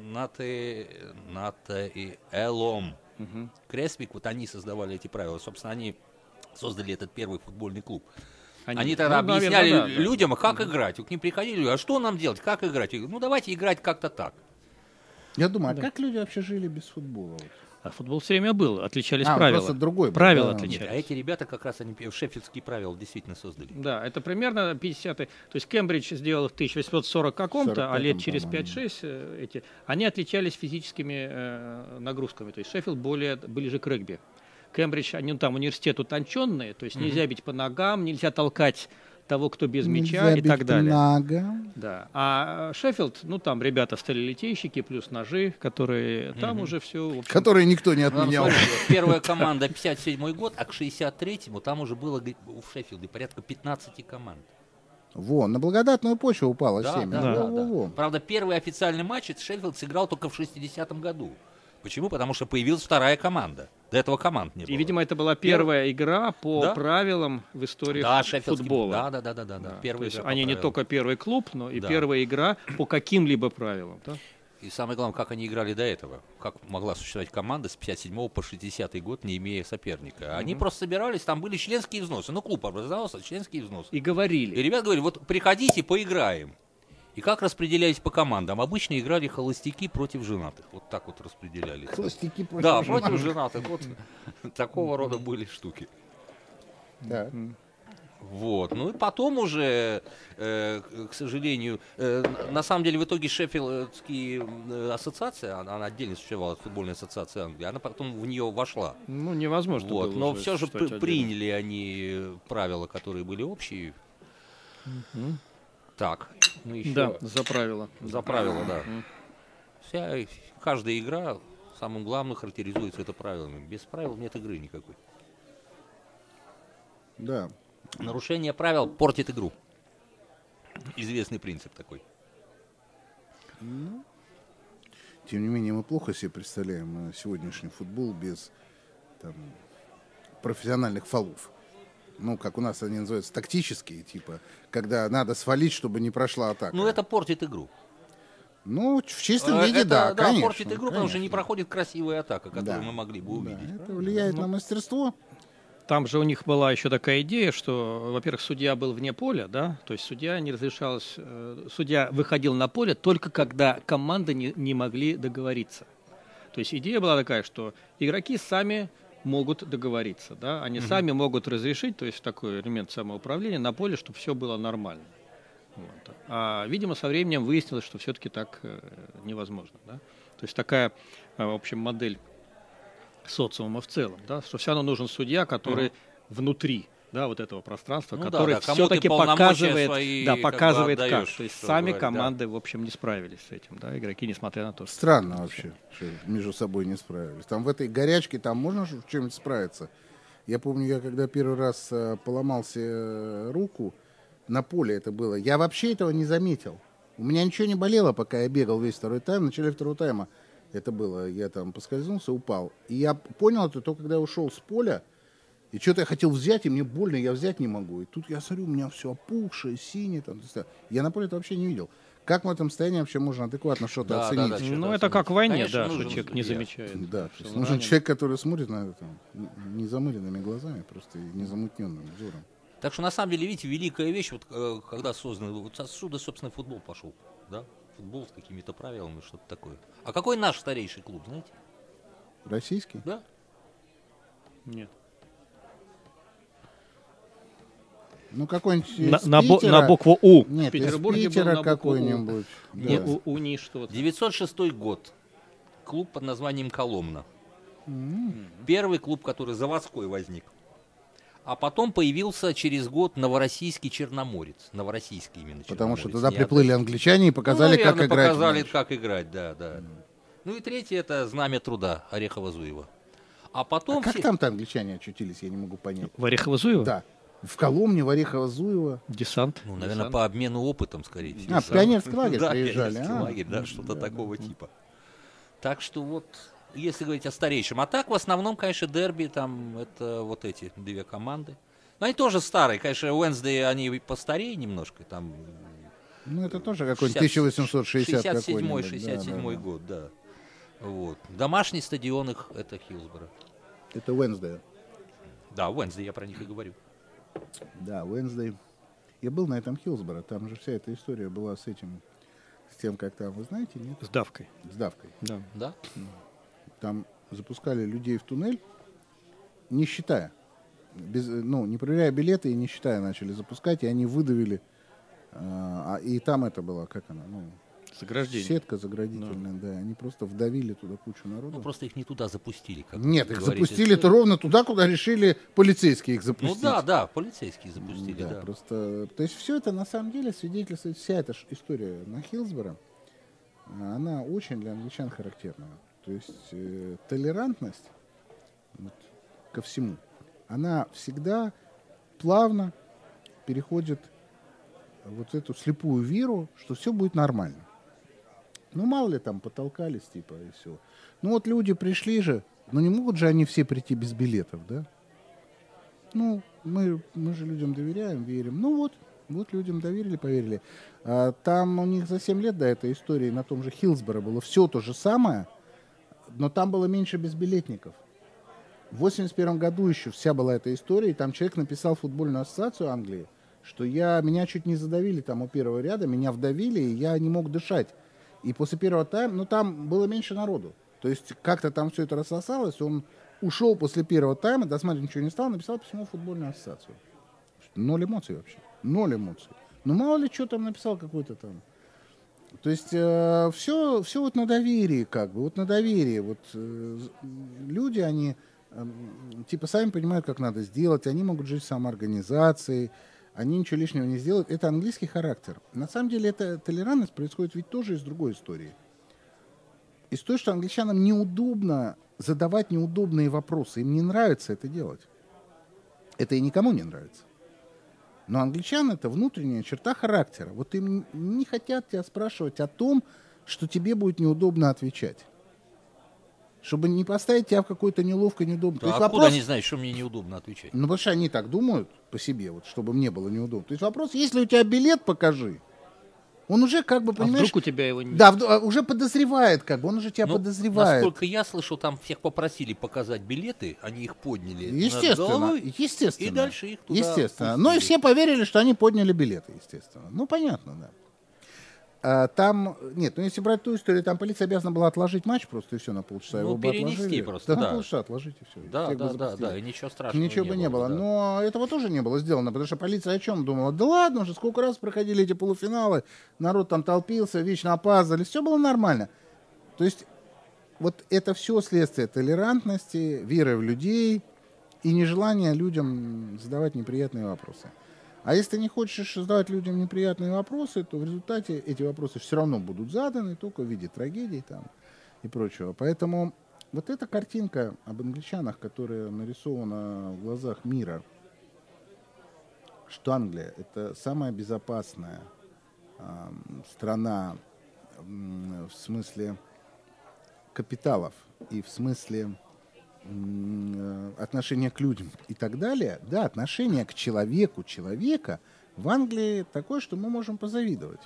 Натаэлом Креспик. Вот они создавали эти правила. Собственно, они создали этот первый футбольный клуб. Они тогда ну, объясняли наверное, да. людям, как играть. К ним приходили, а что нам делать, как играть? Я говорю, ну давайте играть как-то так. Я думаю, а как люди вообще жили без футбола? Вот? А футбол все время был, отличались Он правила. просто другой был, Правила да. Нет, отличались. а эти ребята как раз они шеффилдские правила действительно создали. Да, это примерно 50-е. То есть Кембридж сделал в 1840 каком-то, а лет 45-м, через по-моему. 5-6 они отличались физическими нагрузками. То есть Шеффилд более ближе к регби. Кембридж, они там университет утонченные, то есть нельзя бить по ногам, нельзя толкать того, кто без мяча и так далее. Да. А Шеффилд, ну там ребята сталелитейщики плюс ножи, которые там уже все. В общем, Которые никто не Ну, отменял. смотрите, первая команда 57 год, а к 63-му там уже было в Шеффилде порядка 15 команд. Вон, на благодатную почву упало Да, 7. да, да, да. Во-во-во. Правда, первый официальный матч Шеффилд сыграл только в 60-м году. Почему? Потому что появилась вторая команда. До этого команд не было. и, видимо, это была первая игра по Да. правилам в истории да, Шеффилдский. футбола. Да. То Первая есть игра по они не правилам. только первый клуб, но и Да. первая игра по каким-либо правилам. Да? И самое главное, как они играли до этого. Как могла существовать команда с 57 по 60 год, не имея соперника. Они просто собирались, там были членские взносы. Ну, клуб образовался, членские взносы. И говорили. И ребята говорили, вот приходите, поиграем. И как распределялись по командам? Обычно играли холостяки против женатых. Вот так вот распределялись. Холостяки против Да, женатых. против женатых. Вот такого рода были штуки. Так. Вот. Ну и потом уже, к сожалению, на самом деле в итоге Шеффилдские ассоциация, она отдельно существовала, футбольная ассоциация Англии, она потом в нее вошла. Ну, невозможно Вот. было Но уже все же считать отдельно. приняли они правила, которые были общие. Так, ну еще Да, за правила. за правила, да. Каждая игра, самым главным, характеризуется это правилами. Без правил нет игры никакой. Да. Нарушение правил портит игру. Известный принцип такой. Тем не менее, мы плохо себе представляем сегодняшний футбол без там, профессиональных фолов. Ну, как у нас они называются, тактические, типа, когда надо свалить, чтобы не прошла атака. Ну, это портит игру. Ну, в чистом виде, Это, да, конечно. портит игру, потому что не конечно. проходит красивая атака, которую Да. мы могли бы Да, увидеть. это влияет на мастерство. Там же у них была еще такая идея, что, во-первых, судья был вне поля, да, то есть судья не разрешалось, судья выходил на поле только когда команды не могли договориться. То есть идея была такая, что игроки сами могут договориться, да, они сами могут разрешить, то есть такой элемент самоуправления на поле, чтобы все было нормально. Вот. А, видимо, со временем выяснилось, что все-таки так невозможно, да. То есть такая, в общем, модель социума в целом, да, что все равно нужен судья, который внутри, да, вот этого пространства, Ну который да, кому все-таки ты полномочия показывает, свои, да, как бы, показывает как. отдаешь, То есть что сами говорить, да. команды, в общем, не справились с этим, да, игроки, несмотря на то, что... Странно вообще, что между собой не справились. Там в этой горячке, там можно в чем-нибудь справиться? Я помню, я когда первый раз поломал себе руку, на поле это было. Я вообще этого не заметил. У меня ничего не болело, пока я бегал весь второй тайм. В начале второго тайма это было. Я там поскользнулся, упал. И я понял это только когда я ушел с поля. И что-то я хотел взять, и мне больно, я взять не могу. И тут я смотрю, у меня все опухшее, синее. Там, я на поле это вообще не видел. Как в этом состоянии вообще можно адекватно что-то Да, оценить? да, да, Ну, это как в войне, Конечно, да, что нужен человек не судья. замечает. Да, то что есть он нужен ранен. человек, который смотрит на это незамыленными глазами, просто незамутненным взором. Так что, на самом деле, видите, великая вещь, вот когда создан, вот отсюда, собственно, футбол пошел, да? Футбол с какими-то правилами, что-то такое. А какой наш старейший клуб, знаете? Российский? Да? Нет. Ну, какой-нибудь На, из на Питера. букву У. Нет, В Петербурге из был Питера на букву У. какой-нибудь. Не Да. Уни что-то. 906 год. Клуб под названием «Коломна». Первый клуб, который заводской возник. А потом появился через год Новороссийский Черноморец. Новороссийский именно Потому что Черноморец, туда не приплыли англичане и показали, наверное, как играть. в показали, мяч. как играть, да, да. Ну и третий это знамя труда Орехово-Зуева. А потом А как все- там-то англичане очутились, я не могу понять. В Орехово-Зуево? Да. В Коломне, в Орехово-Зуево. Десант. ну, наверное, Десант. по обмену опытом, скорее всего. А, в пионерский лагерь Да, приезжали. пионерский а? лагерь, да, что-то такого типа. Так что вот, если говорить о старейшем. А так, в основном, конечно, дерби, там, это вот эти две команды. Но они тоже старые, конечно, Уэнсдей, они постарее немножко, там... Ну, это тоже какой-нибудь 1860 какой-нибудь. 67-й год, да. Вот. Домашний стадион их, это Хиллсборо. Это Уэнсдей. Да, Уэнсдей, я про них и говорю. Да, Уэнсдей. Я был на этом Хиллсборо, там же вся эта история была с этим, с тем, как там, вы знаете, нет? С давкой. С давкой. Да. Да? Там запускали людей в туннель, не считая. Не проверяя билеты и не считая начали запускать, и они выдавили. И там это было, как она, Заграждение. сетка заградительная, да. Они просто вдавили туда кучу народу. Ну, просто их не туда запустили. Как Нет, их говорит запустили-то ровно туда, куда решили полицейские их Ну запустить. да, полицейские запустили, да. Просто, то есть все это на самом деле свидетельствует, вся эта история на Хиллсборо, она очень для англичан характерна. То есть толерантность вот, ко всему, она всегда плавно переходит вот эту слепую веру, что все будет нормально. Ну, мало ли там потолкались, типа, и все. Ну, вот люди пришли же, но не могут же они все прийти без билетов, да? Ну, мы же людям доверяем, верим. Ну, вот людям доверили, поверили. Там у них за 7 лет до этой истории на том же Хиллсборо было все то же самое, но там было меньше безбилетников. В 81 году еще вся была эта история, и там человек написал в футбольную ассоциацию Англии, что меня чуть не задавили там у первого ряда, меня вдавили, и я не мог дышать. И после первого тайма, там было меньше народу. То есть как-то там все это рассосалось, он ушел после первого тайма, досматривать ничего не стал, написал письмо в футбольную ассоциацию. 0 эмоций вообще. 0 эмоций. Ну, мало ли, что там написал какой-то там. То есть все вот на доверии, как бы, вот на доверии. Вот люди, они типа сами понимают, как надо сделать, они могут жить самоорганизацией, они ничего лишнего не сделают. Это английский характер. На самом деле эта толерантность происходит ведь тоже из другой истории. Из той, что англичанам неудобно задавать неудобные вопросы. Им не нравится это делать. Это и никому не нравится. Но англичан это внутренняя черта характера. Вот им не хотят тебя спрашивать о том, что тебе будет неудобно отвечать. Чтобы не поставить тебя в какое-то неловкое, неудобное. Да, То есть откуда вопрос... они знают, что мне неудобно отвечать? Ну, потому что они так думают по себе, вот, чтобы мне было неудобно. То есть вопрос, если у тебя билет, покажи. Он уже как бы, А понимаешь... вдруг у тебя его нет? Да, уже подозревает, как бы, он уже тебя Ну, подозревает. Насколько я слышал, там всех попросили показать билеты, они их подняли над Естественно, головой, естественно. и дальше их туда Естественно. пустили. Ну и все поверили, что они подняли билеты, естественно. Ну, понятно, да. Там, нет, ну если брать ту историю, там полиция обязана была отложить матч просто, и все, на полчаса. Ну, Его бы перенести отложили. просто, На да. полчаса отложить, и все. Да, и ничего страшного Ничего бы не было. да. Но этого тоже не было сделано, потому что полиция о чем думала? Да ладно уже, сколько раз проходили эти полуфиналы, народ там толпился, вечно опаздывали, все было нормально. То есть вот это все следствие толерантности, веры в людей и нежелания людям задавать неприятные вопросы. А если ты не хочешь задавать людям неприятные вопросы, то в результате эти вопросы все равно будут заданы, только в виде трагедий там и прочего. Поэтому вот эта картинка об англичанах, которая нарисована в глазах мира, что Англия — это самая безопасная страна в смысле капиталов и в смысле отношения к людям и так далее, да, отношение к человеку, человека в Англии такое, что мы можем позавидовать.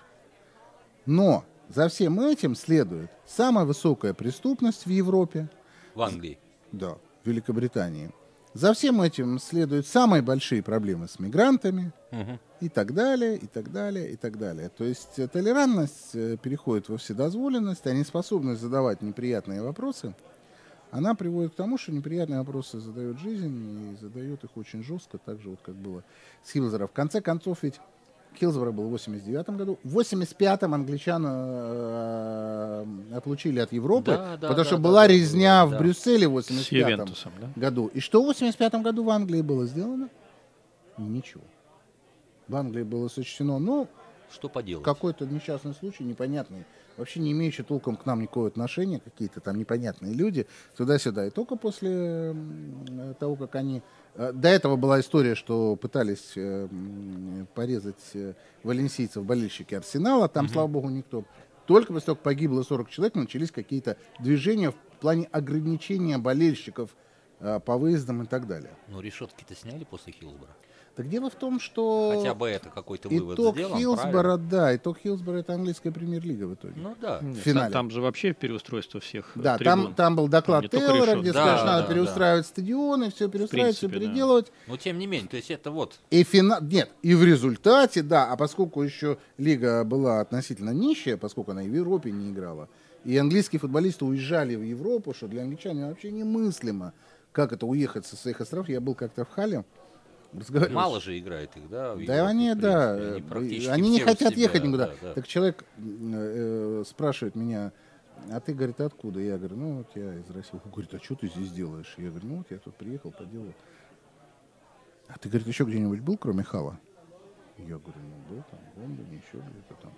Но за всем этим следует самая высокая преступность в Европе. В Англии. Да, в Великобритании. За всем этим следуют самые большие проблемы с мигрантами и так далее, и так далее, и так далее. То есть толерантность переходит во вседозволенность, а неспособность задавать неприятные вопросы, она приводит к тому, что неприятные вопросы задает жизнь, и задает их очень жестко, так же, вот, как было с Хиллсборо. В конце концов, ведь Хиллсборо был в 89 году. В 85-м англичан отлучили от Европы, потому что была резня в Брюсселе в 85-м году. И что в 85-м году в Англии было сделано? Ничего. В Англии было сочтено, ну, что поделать? Какой-то несчастный случай, непонятный, вообще не имеющий толком к нам никакого отношения, какие-то там непонятные люди, туда-сюда. И только после того, как они... До этого была история, что пытались порезать валенсийцев болельщики Арсенала, там, слава богу, никто. Только после того, как погибло 40 человек, начались какие-то движения в плане ограничения болельщиков по выездам и так далее. Ну, решетки-то сняли после Хиллсборо? Так дело в том, что... Хотя бы это какой-то вывод итог сделан, Хиллсборо, да, итог Хиллсборо — это английская премьер-лига в итоге. Ну да. В финале. Там же вообще переустройство всех да, трибун. там был доклад Тейлора, где сказали, что надо переустраивать да. стадионы, все переустраивать, принципе, все переделывать. Но тем не менее, то есть это вот... Нет, и в результате, да, а поскольку еще лига была относительно нищая, поскольку она и в Европе не играла, и английские футболисты уезжали в Европу, что для англичан вообще немыслимо, как это уехать со своих островов. Я был как-то в Халле, мало же играет их, да? Да, Европе, они, да, они не хотят ехать никуда. Да. Так человек спрашивает меня, а ты, говорит, откуда? Я говорю, ну вот я из России. Он говорит, а что ты здесь делаешь? Я говорю, ну вот я тут приехал, поделал. А ты, говорит, еще где-нибудь был, кроме Хала? Я говорю, ну был там, в Лондоне, еще где-то там,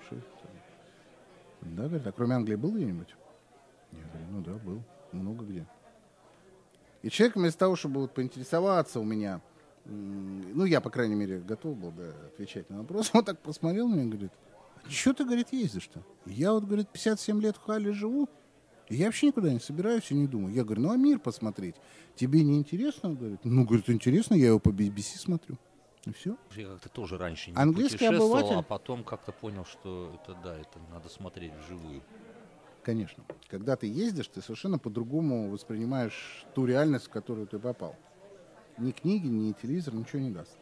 Да, говорит, а кроме Англии был где-нибудь? Я говорю, ну да, был, много где. И человек вместо того, чтобы вот поинтересоваться у меня, ну, я, по крайней мере, готов был, да, отвечать на вопрос. Он так посмотрел на меня и говорит, а что ты, говорит, ездишь-то? Я вот, говорит, 57 лет в Халле живу, и я вообще никуда не собираюсь и не думаю. Я говорю, ну, а мир посмотреть тебе не интересно? Он говорит, ну, говорит, интересно, я его по BBC смотрю. И все. Я как-то тоже раньше не Английский путешествовал, обыватель. а потом как-то понял, что это, да, это надо смотреть вживую. Конечно. Когда ты ездишь, ты совершенно по-другому воспринимаешь ту реальность, в которую ты попал. Ни книги, ни телевизор ничего не даст.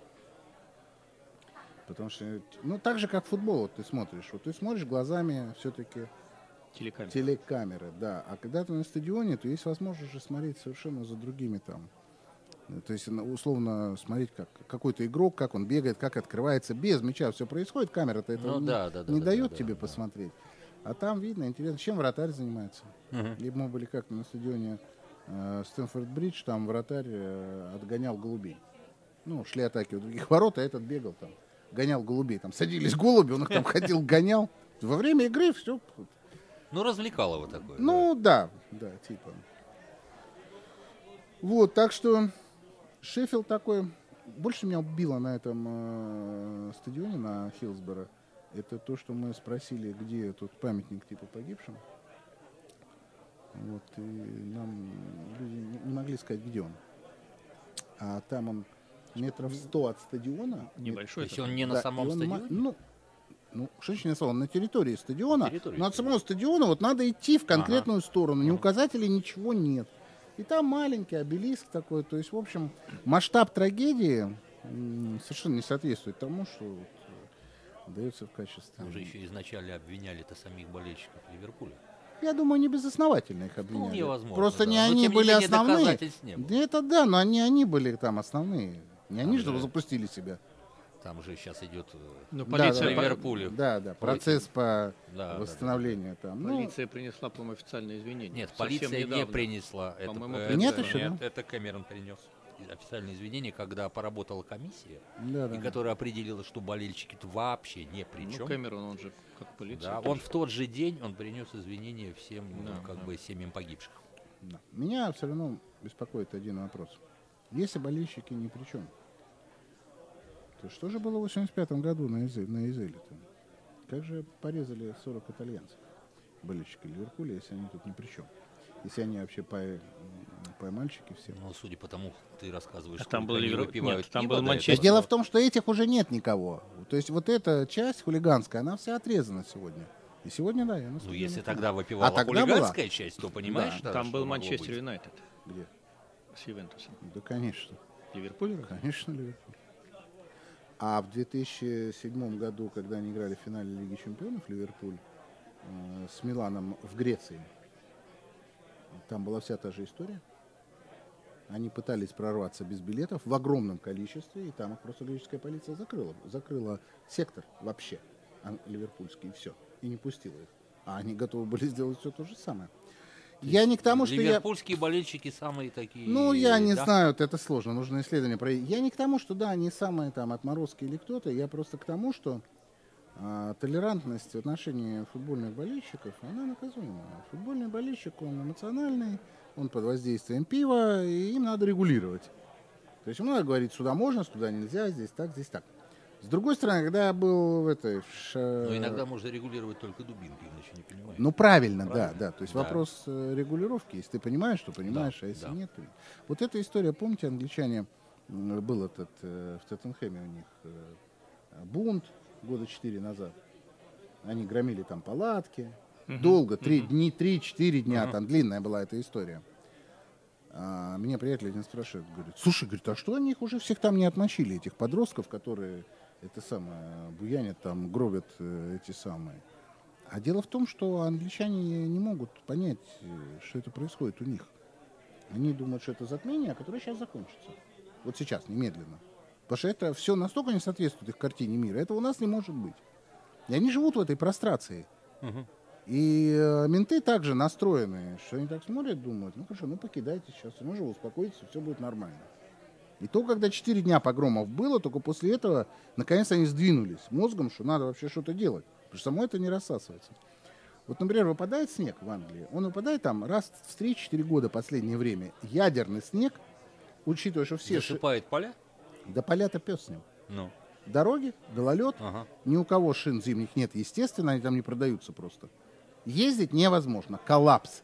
Потому что, ну, так же, как футбол, вот ты смотришь. Вот ты смотришь глазами все-таки телекамеры, да. А когда ты на стадионе, то есть возможность же смотреть совершенно за другими там. То есть, условно, смотреть, как какой-то игрок, как он бегает, как открывается. Без мяча все происходит, камера-то этого не дает тебе посмотреть. А там видно, интересно, чем вратарь занимается. И мы были как-то на стадионе Стэнфорд-Бридж, там вратарь отгонял голубей. Ну, шли атаки у других ворот, а этот бегал там, гонял голубей. Там садились голуби, он их там ходил, гонял. Во время игры все. Ну, развлекало его такое. Ну, да, типа. Вот, так что Шеффилд такой. Больше меня убило на этом стадионе, на Хиллсборо, это то, что мы спросили, где тут памятник типа погибшим. Вот, и нам люди не могли сказать, где он. А там он метров 100 от стадиона. Небольшой. То есть он не на самом стадионе? Ну, что значит не он на территории стадиона. Но от самого стадиона вот надо идти в конкретную сторону. Ни указателей, ничего нет. И там маленький обелиск такой. То есть, в общем, масштаб трагедии совершенно не соответствует тому, что дается в качестве. Там же еще изначально обвиняли-то самих болельщиков Ливерпуля. Я думаю, не безосновательно их обвиняли. Вполне возможно. Просто не но они тем были не менее, основные. доказательств не было. Это да, но они были там основные. Не они Там же запустили себя. Там же сейчас идет полиция Ливерпулю. Да, процесс по восстановлению там. Полиция принесла, по-моему, официальные извинения. Нет, Совсем полиция недавно. не принесла. Нет еще, да? Это Кэмерон принес официальные извинения, когда поработала комиссия, Да. и которая определила, что болельщики-то вообще ни при чем. Ну, Кэмерон, он же как полиция. Да, он в тот же день он принес извинения всем, семьям погибших. Да. Меня все равно беспокоит один вопрос. Если болельщики ни при чем, Это что же было в 85 году на Изеле-то? Как же порезали 40 итальянцев, болельщики Ливерпуля, если они тут ни при чем? Если они вообще мальчики все. Ну, судя по тому, ты рассказываешь, А там сколько был они Ливер- выпивают нет, там пиво, был да, Манчестер. это- Дело в том, что этих уже нет никого. То есть вот эта часть хулиганская, она вся отрезана сегодня. И сегодня, да, я Ну, настолько если не тогда понимаю. выпивала тогда хулиганская часть, то понимаешь, Да. тогда, Там что был могло Манчестер быть? Юнайтед Где? с Ювентусом. Да, конечно. Ливерпуль разве? Конечно, Ливерпуль. А в 2007 году, когда они играли в финале Лиги Чемпионов, Ливерпуль с Миланом в Греции, там была вся та же история. Они пытались прорваться без билетов в огромном количестве, и там их просто греческая полиция закрыла сектор вообще, ливерпульский, и все, и не пустила их. А они готовы были сделать все то же самое. Я не к тому, что я... Ливерпульские болельщики самые такие... Ну, я не да? знаю, это сложно, нужно исследование проводить. Я не к тому, что да, они самые там отморозки или кто-то, я просто к тому, что толерантность в отношении футбольных болельщиков, она наказуема. Футбольный болельщик, он эмоциональный, он под воздействием пива, и им надо регулировать. То есть ему надо говорить, сюда можно, сюда нельзя, здесь так, здесь так. С другой стороны, когда я был в этой... Но иногда можно регулировать только дубинкой, иначе не понимаешь. Ну, правильно, Правильно? да. То есть Да. вопрос регулировки. Если ты понимаешь, то понимаешь, Да, а если да. нет, то нет. Вот эта история, помните, англичане, был этот в Тоттенхэме у них бунт года 4 назад. Они громили там палатки. Долго, 3-4 дня, там длинная была эта история. Меня приятель один спрашивает, говорит, слушай, говорит, а что они их уже всех там не отмочили, этих подростков, которые это самое, буянят там, гробят эти самые. А дело в том, что англичане не могут понять, что это происходит у них. Они думают, что это затмение, которое сейчас закончится. Вот сейчас, немедленно. Потому что это все настолько не соответствует их картине мира. Этого у нас не может быть. И они живут в этой прострации. И менты также настроены, что они так смотрят, думают, ну хорошо, ну покидайте сейчас, ну же успокойтесь, все будет нормально. И то, когда 4 дня погромов было, только после этого, наконец, они сдвинулись мозгом, что надо вообще что-то делать. Потому что само это не рассасывается. Вот, например, выпадает снег в Англии. Он выпадает там раз в 3-4 года последнее время. Ядерный снег, учитывая, что все... Засыпает поля? Да поля-то пес с ним. Ну. Дороги, гололед. Ага. Ни у кого шин зимних нет, естественно, они там не продаются просто. Ездить невозможно. Коллапс.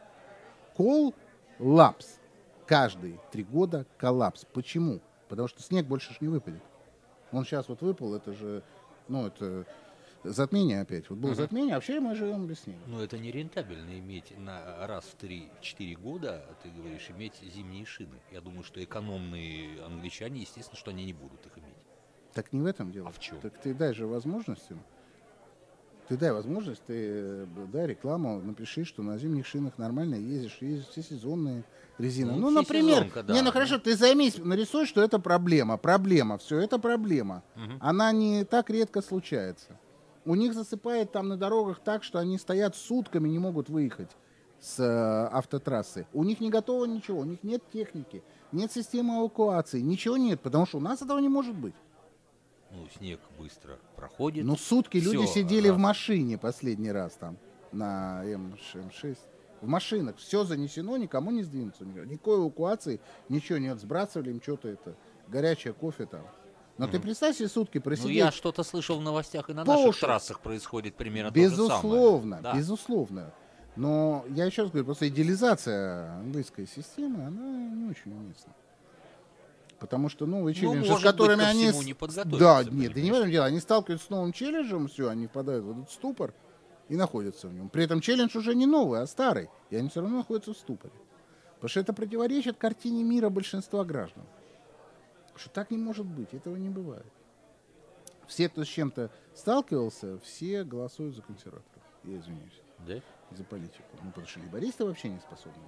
Коллапс. Каждые 3 года коллапс. Почему? Потому что снег больше ж не выпадет. Он сейчас вот выпал, это же, ну, это затмение опять. Вот было затмение, а вообще мы живем без снега. Но это не рентабельно иметь на раз в 3-4 года, ты говоришь, иметь зимние шины. Я думаю, что экономные англичане, естественно, что они не будут их иметь. Так не в этом дело. А в чем? Так ты дай же возможность им. Ты дай возможность, ты дай рекламу, напиши, что на зимних шинах нормально ездишь, есть все сезонные резины. Ну, например, всесезонка, да, не, ну да. хорошо, ты займись, нарисуй, что это проблема, все, это проблема. Она не так редко случается. У них засыпает там на дорогах так, что они стоят сутками, не могут выехать с автотрассы. У них не готово ничего, у них нет техники, нет системы эвакуации, ничего нет, потому что у нас этого не может быть. Ну, снег быстро проходит. Ну, сутки люди Всё, сидели раз. в машине последний раз там, на М6. В машинах все занесено, никому не сдвинуться. Никакой эвакуации, ничего нет. Сбрасывали им что-то это, горячее кофе там. Но ты представь себе сутки Ну, просидеть. я что-то слышал в новостях, и на По наших уши. трассах происходит примерно то же Безусловно, самое. Да. безусловно. Но я еще раз говорю, просто идеализация английской системы, она не очень уместна. Потому что новые челленджи, может с которыми быть, ко они... всему не подготовиться, Да, нет, да не в понимаешь? этом дело. Они сталкиваются с новым челленджем, все, они впадают в этот ступор и находятся в нем. При этом челлендж уже не новый, а старый. И они все равно находятся в ступоре. Потому что это противоречит картине мира большинства граждан. Потому что так не может быть, этого не бывает. Все, кто с чем-то сталкивался, все голосуют за консерваторов. Я извиняюсь. Да? За политику. Ну, потому что либористы вообще не способны.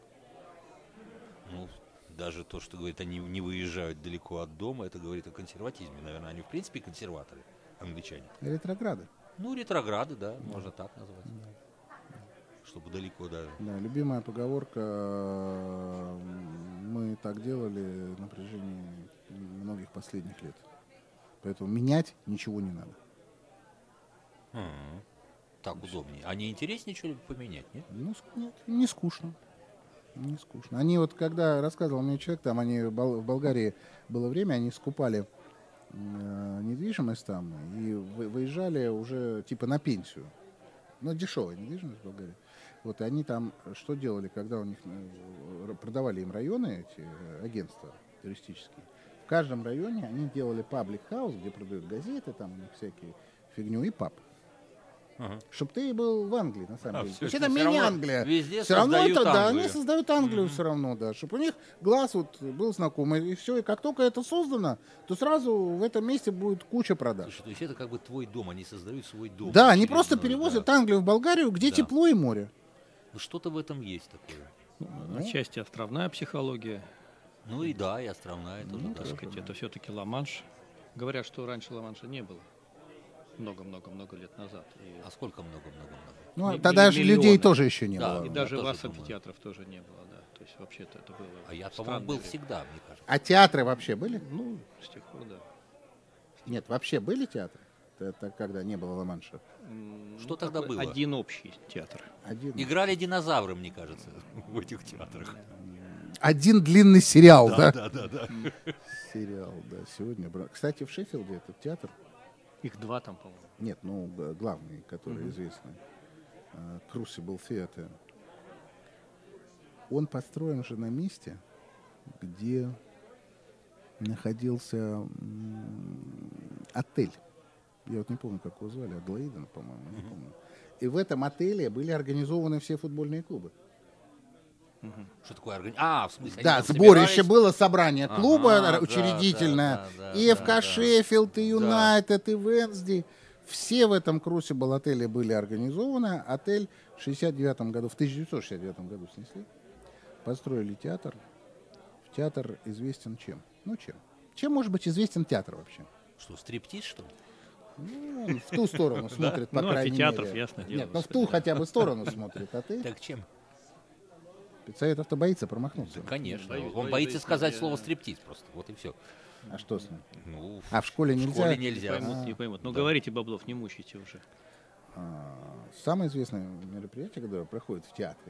Ну, даже то, что говорит, они не выезжают далеко от дома, это говорит о консерватизме. Наверное, они в принципе консерваторы, англичане. Ретрограды. Ну, ретрограды, да, можно так назвать. Чтобы далеко даже. Да, любимая поговорка, мы так делали на протяжении многих последних лет. Поэтому менять ничего не надо. Так удобнее. А не интереснее что-либо поменять, нет? Ну, нет, не скучно. Не скучно. Они вот, когда рассказывал мне человек, там они в Болгарии было время, они скупали недвижимость там и выезжали уже типа на пенсию. Ну, дешевая недвижимость в Болгарии. Вот, и они там что делали, когда у них продавали им районы, эти агентства туристические. В каждом районе они делали паблик-хаус, где продают газеты, там у них всякие фигню, и паб. Чтобы ты был в Англии, на самом деле. То есть это мини-Англия. Везде все равно это, создают да, Англию. они создают Англию все равно, да. Чтобы у них глаз вот был знакомый, и все. И как только это создано, то сразу в этом месте будет куча продаж. Слушай, то есть это как бы твой дом, они создают свой дом. Да, они очередной, просто перевозят да. Англию в Болгарию, где Да. тепло и море. Ну, что-то в этом есть такое. Отчасти островная психология. Ну и да, и островная тоже, да. Так сказать, это все-таки Ла-Манш. Говорят, что раньше Ла-Манша не было. Много-много-много лет назад. И, А сколько много-много-много? Ну, Ми- тогда же миллионы. людей тоже еще не Да, было. и я даже тоже вас думаю. амфитеатров тоже не было, да. То есть вообще-то это было. А я, странное по-моему, был время. всегда, мне кажется. А театры вообще были? Ну, с тех пор, да. Нет, вообще были театры? Это когда не было Ла-Манша. Что тогда такой было? Один общий театр. Играли динозавры, мне кажется, в этих театрах. Один длинный сериал, да? Да. Сериал, да. Сегодня. Кстати, в Шеффилде этот театр, Их два там, по-моему. нет, ну, главный, который известный, Crucible Theatre, он построен же на месте, где находился отель. Я вот не помню, как его звали, Адлоиден, по-моему, не помню. И в этом отеле были организованы все футбольные клубы. Что такое в смысле? Да, они там сборище собирались? было, собрание клуба Ага, учредительное, да, и ФК да. Шеффилд, и Юнайтед, и Венсди. Все в этом Crucible отеле были организованы. Отель в 1969 году снесли. Построили театр. Театр известен чем? Ну, чем? Чем может быть известен театр вообще? Что, стриптиз, что ли? Ну, он в ту сторону смотрит, по Ну, крайней амфитеатров, мере. ясно дело, Нет, ну в господи, ту хотя бы сторону смотрит, а ты? Так чем? Спецсоветов-то боится промахнуться. Конечно. Боюсь, Он боюсь, боится сказать я- слово стриптиз просто. Вот и все. А что с ним? Ну, А в школе в нельзя? школе Не нельзя. поймут, не поймут. Ну, Да. говорите, Баблов, не мучайте уже. Самое известное мероприятие, которое проходит в театре,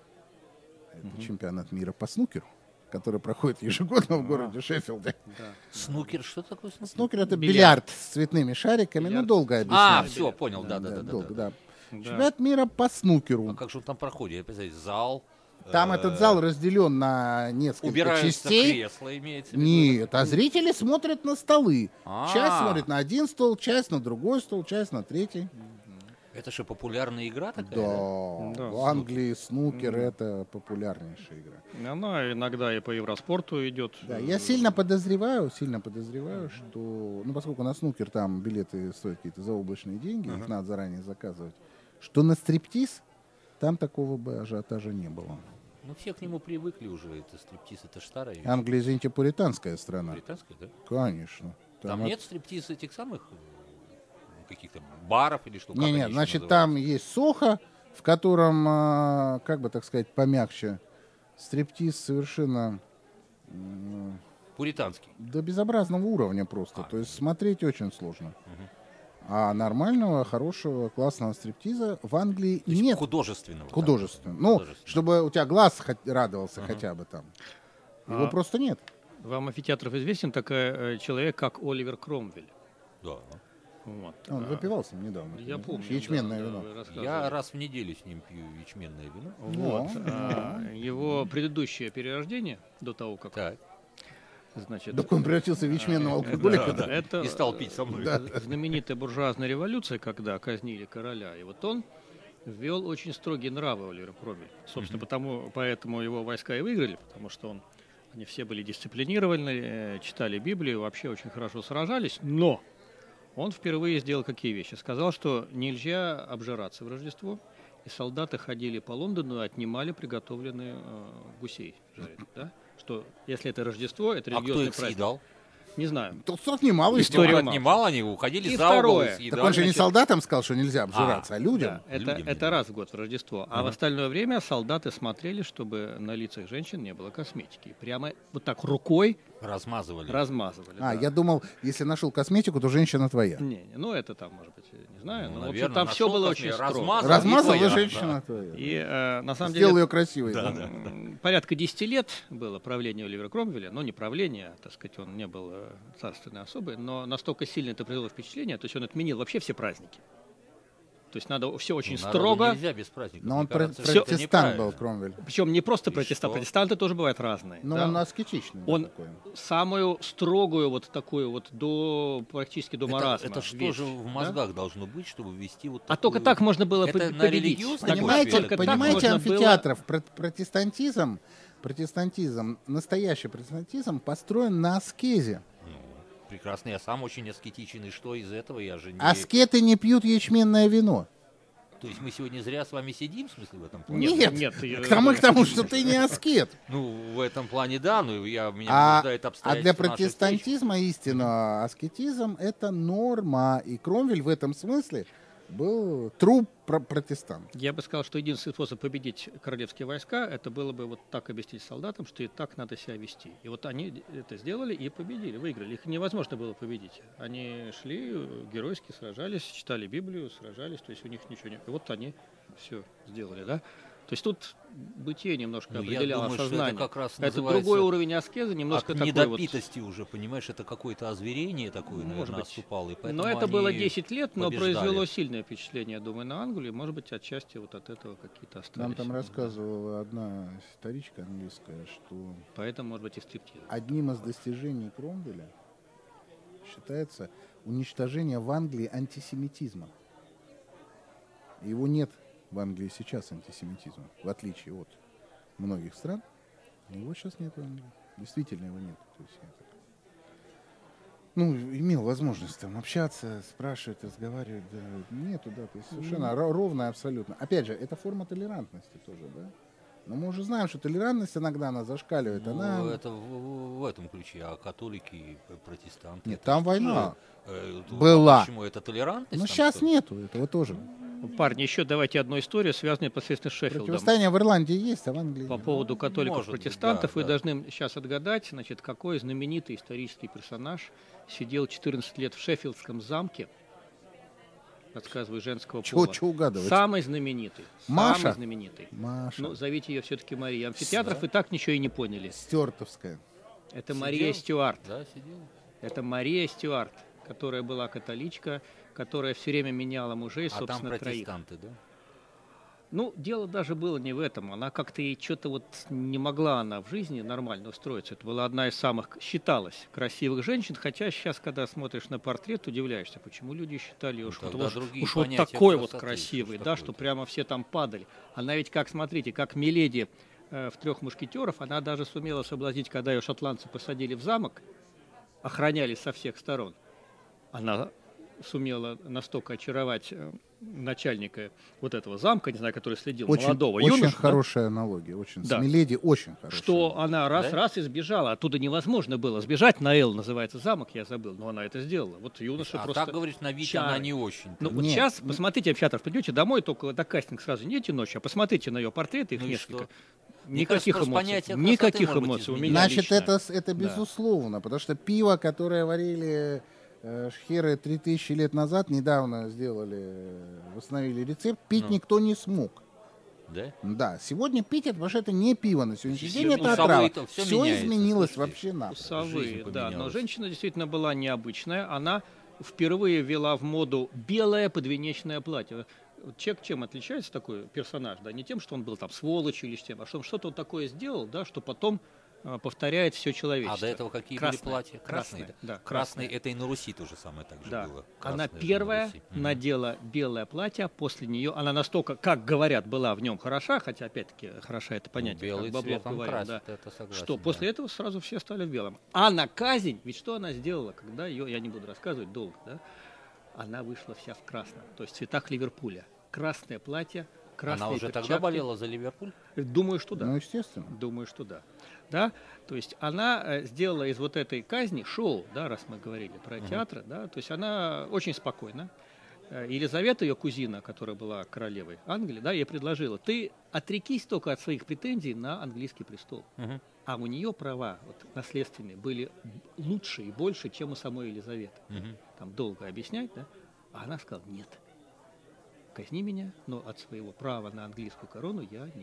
это чемпионат мира по снукеру, который проходит ежегодно в городе Шеффилде. Снукер, что такое снукер? Снукер — это Бильярд. бильярд с цветными шариками, ну Бильярд. долго объяснять. Все, понял, да. Долго, да. Да. Чемпионат мира по снукеру. А как же он там проходит? Я представляю, зал. Там этот зал разделен на несколько Убираются частей. кресла, имеется в виду. Нет, а зрители смотрят на столы. А. Часть смотрит на один стол, часть на другой стол, часть на третий. Это же популярная игра такая? Да, в Англии снукер — это популярнейшая игра. Она иногда и по Евроспорту идет. Да, я сильно подозреваю, что, ну, поскольку на снукер там билеты стоят какие-то заоблачные деньги, их надо заранее заказывать, что на стриптиз там такого бы ажиотажа не было. Ну, все к нему привыкли уже. Это стриптиз, это ж старая вещь. Англия, извините, пуританская страна. Британская, да? Конечно. Там от- нет стриптиз этих самых каких-то баров или что? Как Не, они нет, еще значит, называются? там есть Сохо, в котором, как бы так сказать, помягче, стриптиз совершенно Пуританский. до безобразного уровня просто. То есть смотреть очень сложно. А нормального, хорошего, классного стриптиза в Англии То есть нет. художественного. Художественного. Ну, Художественного. чтобы у тебя глаз радовался хотя бы там. Его просто нет. Вам амфитеатров известен такой человек, как Оливер Кромвель? Да. Вот. Он выпивал с ним недавно. ты Я не помню. знаешь? Ячменное да, вино. вы рассказывали. Я раз в неделю с ним пью ячменное вино. Вот. Его предыдущее перерождение, до того, как... Так. Значит, Так он превратился в ячменного алкоголика. Да. это И стал пить со мной. знаменитая буржуазная революция, когда казнили короля. И вот он ввел очень строгие нравы, Оливер Кромвель. Собственно, поэтому его войска и выиграли, потому что они все были дисциплинированы, читали Библию, вообще очень хорошо сражались. Но он впервые сделал какие вещи? Сказал, что нельзя обжираться в Рождество, и солдаты ходили по Лондону и отнимали приготовленные гусей жарить, да? Что если это Рождество, это А кто религиозный их праздник. съедал? Не знаю. Тут срок немало История история. мало. Отнимал, они уходили И за угол второе. и съедали. Так он же не Значит, солдатам сказал, что нельзя обжираться, а людям. Да, Людям это нельзя. раз в год в Рождество. А в остальное время солдаты смотрели, чтобы на лицах женщин не было косметики. Прямо вот так рукой Размазывали. размазывали. А, да. я думал, если нашел косметику, то женщина твоя. Не, ну это там, может быть, не знаю. Ну, Но, в общем, наверное, там все нашел было косметику, очень строго. размазал. Размазал, и и твоя, женщина твоя. И на самом Сделал деле ее красивой. да. порядка 10 лет было правление Оливера Кромвеля, но не правление, так сказать, он не был царственной особой, но настолько сильно это произвело впечатление, то есть он отменил вообще все праздники. То есть надо все очень строго. Нельзя без праздников. Но он Мне кажется, что это протестант был, неправильно. Кромвель. Причем не просто И протестанты, что? протестанты тоже бывают разные. Но да. он аскетичный. Он такой. самую строгую вот такую вот практически до маразма. Это что вещь, же в да? мозгах должно быть, чтобы ввести вот А такую... только так можно было Это на победить. религиозном Так, Понимаете, Только так понимаете можно было- амфитеатров, протестантизм, настоящий протестантизм построен на аскезе. Прекрасно, я сам очень аскетичен, и что из этого? Я же не... Аскеты не пьют ячменное вино. То есть мы сегодня зря с вами сидим, в смысле, в этом плане? Нет, я- к тому, что ты не аскет. Ну, в этом плане да, но меня А вынуждает для обстоятельства нашей встречи. протестантизма истинно аскетизм – это норма. И Кромвель в этом смысле был true протестант. Я бы сказал, что единственный способ победить королевские войска, это было бы вот так объяснить солдатам, что и так надо себя вести. И вот они это сделали и победили, выиграли. Их невозможно было победить. Они шли, геройски сражались, читали Библию, сражались, то есть у них ничего не... И вот они все сделали, да? То есть тут бытие немножко Ну, я определяло думаю, что это сознание. как раз Это называется другой уровень аскезы, немножко от такой вот... недопитости уже, понимаешь, это какое-то озверение такое, Может наверное, быть. наступало. И поэтому Но это они было 10 лет, но побеждали. произвело сильное впечатление, я думаю, на Англию. Может быть, отчасти вот от этого какие-то остались. Нам там рассказывала одна историчка английская, что Поэтому, может быть, и стриптиз. одним из достижений Кромвеля считается уничтожение в Англии антисемитизма. Его нет в Англии сейчас, антисемитизма, в отличие от многих стран. Его сейчас нет в Англии. Действительно его нет. То есть я так, имел возможность там общаться, спрашивать, разговаривать. Да, нету, да, то есть совершенно ровно абсолютно. Опять же, это форма толерантности тоже, да. Но мы уже знаем, что толерантность иногда она зашкаливает. Ну, она... это в этом ключе, а католики и протестанты... Нет, это там что война же, была. Почему это толерантность? Но там, сейчас что ли? нету этого тоже. Парни, еще давайте одну историю, связанную непосредственно с Шеффилдом. Противостояние в Ирландии есть, а в Англии По нет. поводу католиков-протестантов быть, вы да. должны сейчас отгадать, значит, какой знаменитый исторический персонаж сидел 14 лет в Шеффилдском замке, подсказываю, женского пола. Чего угадывать? Самый знаменитый. Маша? Самый знаменитый. Маша. Ну, зовите ее все-таки Мария. Амфитеатров и так ничего и не поняли. Стюартовская. Это Сидел? Мария Стюарт. Да, сидел. Это Мария Стюарт, которая была католичка, которая все время меняла мужей, А там собственно, троих. протестанты, да? Ну, дело даже было не в этом. Она как-то ей что-то вот не могла она в жизни нормально устроиться. Это была одна из самых, считалась, красивых женщин. Хотя сейчас, когда смотришь на портрет, удивляешься, почему люди считали ее уж, тогда другие уж вот понятия такой вот красоты, красивой, что ж да, такое-то. что прямо все там падали. Она ведь, как, смотрите, как Миледи в «Трех мушкетеров», она даже сумела соблазнить, когда ее шотландцы посадили в замок, охраняли со всех сторон. Она сумела настолько очаровать начальника вот этого замка, не знаю, который следил, молодого Очень юношу, да, хорошая аналогия. Очень. Да. С Миледи очень хорошая. что она Да? раз и сбежала. Оттуда невозможно было сбежать. Наэл называется замок, я забыл, но она это сделала. Вот юноша А просто... так, говоришь, на вид чары. она не очень. Ну вот Нет. сейчас, посмотрите, Амфитеатров, придете домой, только до кастинг сразу не идти ночью, а посмотрите на ее портреты, их Ну и несколько. что? Мне Никаких кажется, просто эмоций. понятие красоты, Никаких может быть, эмоций у изменилось. меня Значит, лично. это Да. безусловно, потому что пиво, которое варили шхеры 3000 лет назад, недавно восстановили рецепт, пить Ну. никто не смог. Да? Да, сегодня пить это, потому что это не пиво, на сегодняшний Всё, день это вкусовые отрава. то всё Все меняется, изменилось слушайте. вообще на. Вкусовые, Жизнь да, но поменялась. женщина действительно была необычная. Она впервые ввела в моду белое подвенечное платье. Вот человек чем отличается такой персонаж, да, не тем, что он был там сволочью или с тем, а что он что-то вот такое сделал, да, что потом повторяет все человечество. А до этого какие Красное, были платья? Красные, красное, да, Красные, красное. это и на Руси то же самое так же Да. было. Она Красное же на первая Руси. Мгм. надела белое платье, а после нее она настолько, как говорят, была в нем хороша, хотя опять-таки хороша это понятие, белый как цвет Баблов он говорил, красит, да, это согласен. что после этого сразу все стали в белом. А на казнь, ведь что она сделала, когда ее, я не буду рассказывать долго, да, она вышла вся в красном, то есть в цветах Ливерпуля. Красное платье, красные Она уже перчатки. тогда болела за Ливерпуль? Думаю, что да. Ну, естественно. Думаю, что да. Да? То есть она сделала из вот этой казни шоу, да, раз мы говорили про театр, да, то есть она очень спокойна. Елизавета, ее кузина, которая была королевой Англии, да, ей предложила: ты отрекись только от своих претензий на английский престол. Мгм. А у нее права вот, наследственные были лучше и больше, чем у самой Елизаветы. Мгм. Там долго объяснять, да? А она сказала: нет, казни меня, но от своего права на английскую корону я не